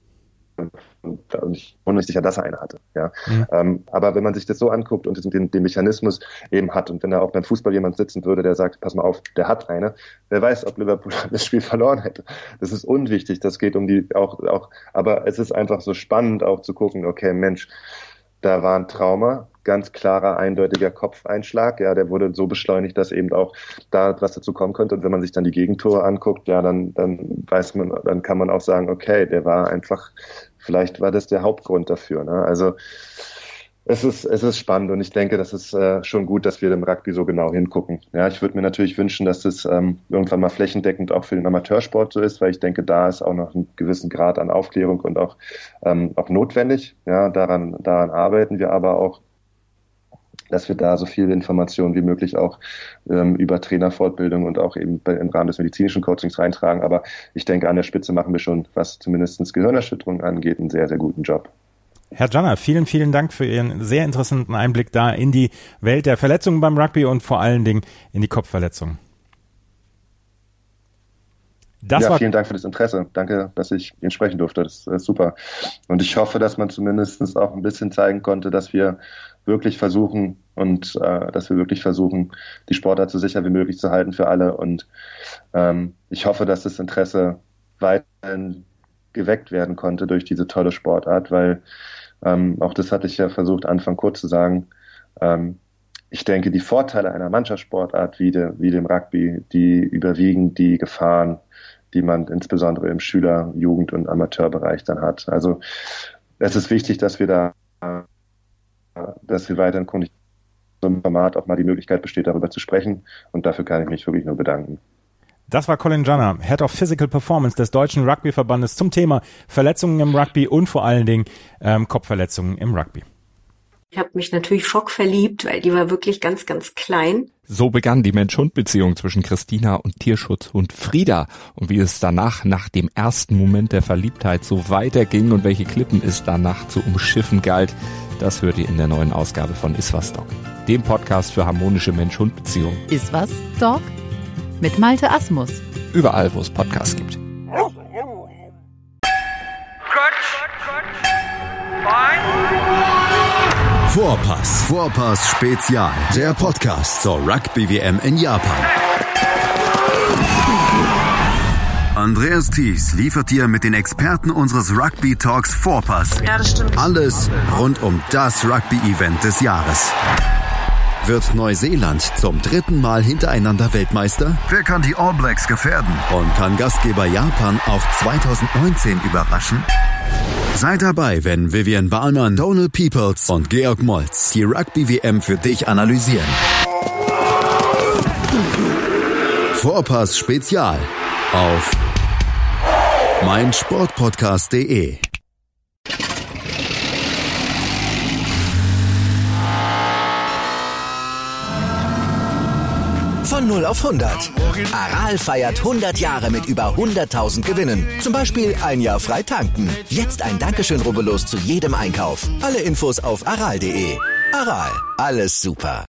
und ich bin nicht sicher, dass er eine hatte. Ja. Mhm. Ähm, aber wenn man sich das so anguckt und den, den Mechanismus eben hat, und wenn da auch beim Fußball jemand sitzen würde, der sagt, pass mal auf, der hat eine, wer weiß, ob Liverpool das Spiel verloren hätte. Das ist unwichtig, das geht um die auch, auch, aber es ist einfach so spannend auch zu gucken, okay, Mensch, da war ein Trauma, ganz klarer, eindeutiger Kopfeinschlag, ja, der wurde so beschleunigt, dass eben auch da was dazu kommen könnte. Und wenn man sich dann die Gegentore anguckt, ja, dann, dann weiß man, dann kann man auch sagen, okay, der war einfach, vielleicht war das der Hauptgrund dafür, ne? Also, es ist, es ist spannend, und ich denke, das ist äh, schon gut, dass wir im Rugby so genau hingucken. Ja, ich würde mir natürlich wünschen, dass das ähm, irgendwann mal flächendeckend auch für den Amateursport so ist, weil ich denke, da ist auch noch ein gewissen Grad an Aufklärung und auch, ähm, auch notwendig. Ja, daran, daran arbeiten wir aber auch. dass wir da so viel Informationen wie möglich auch ähm, über Trainerfortbildung und auch eben bei, im Rahmen des medizinischen Coachings reintragen. Aber ich denke, an der Spitze machen wir schon, was zumindest Gehirnerschütterung angeht, einen sehr, sehr guten Job. Herr Janner, vielen, vielen Dank für Ihren sehr interessanten Einblick da in die Welt der Verletzungen beim Rugby und vor allen Dingen in die Kopfverletzungen. Das ja, war vielen Dank für das Interesse. Danke, dass ich Ihnen sprechen durfte. Das ist super. Und ich hoffe, dass man zumindest auch ein bisschen zeigen konnte, dass wir wirklich versuchen und äh, dass wir wirklich versuchen, die Sportart so sicher wie möglich zu halten für alle. Und ähm, ich hoffe, dass das Interesse weiterhin geweckt werden konnte durch diese tolle Sportart, weil ähm, auch das hatte ich ja versucht, Anfang kurz zu sagen. Ähm, ich denke, die Vorteile einer Mannschaftssportart wie, de, wie dem Rugby, die überwiegen die Gefahren, die man insbesondere im Schüler-, Jugend- und Amateurbereich dann hat. Also es ist wichtig, dass wir da, dass wir weiterhin in so einem Format auch mal die Möglichkeit besteht, darüber zu sprechen. Und dafür kann ich mich wirklich nur bedanken. Das war Colin Janner, Head of Physical Performance des Deutschen Rugby-Verbandes zum Thema Verletzungen im Rugby und vor allen Dingen ähm, Kopfverletzungen im Rugby. Ich habe mich natürlich schockverliebt, weil die war wirklich ganz, ganz klein. So begann die Mensch-Hund-Beziehung zwischen Christina und Tierschutzhund Frieda. Und wie es danach, nach dem ersten Moment der Verliebtheit, so weiterging und welche Klippen es danach zu umschiffen galt, das hört ihr in der neuen Ausgabe von Iswas Dog, dem Podcast für harmonische Mensch-Hund-Beziehungen. Iswas Dog mit Malte Asmus. Überall, wo es Podcasts gibt. Vorpass, Vorpass Spezial, der Podcast zur Rugby-W M in Japan. Andreas Thies liefert dir mit den Experten unseres Rugby Talks Vorpass ja, das stimmt. alles rund um das Rugby-Event des Jahres. Wird Neuseeland zum dritten Mal hintereinander Weltmeister? Wer kann die All Blacks gefährden? Und kann Gastgeber Japan auch zwanzig neunzehn überraschen? Sei dabei, wenn Vivian Bahlmann, Donald Peoples und Georg Moltz die Rugby-W M für dich analysieren. Vorpass Spezial auf meinsportpodcast punkt de. Von null auf hundert. Aral feiert hundert Jahre mit über hunderttausend Gewinnen. Zum Beispiel ein Jahr frei tanken. Jetzt ein Dankeschön, rubbellos zu jedem Einkauf. Alle Infos auf aral punkt de. Aral, alles super.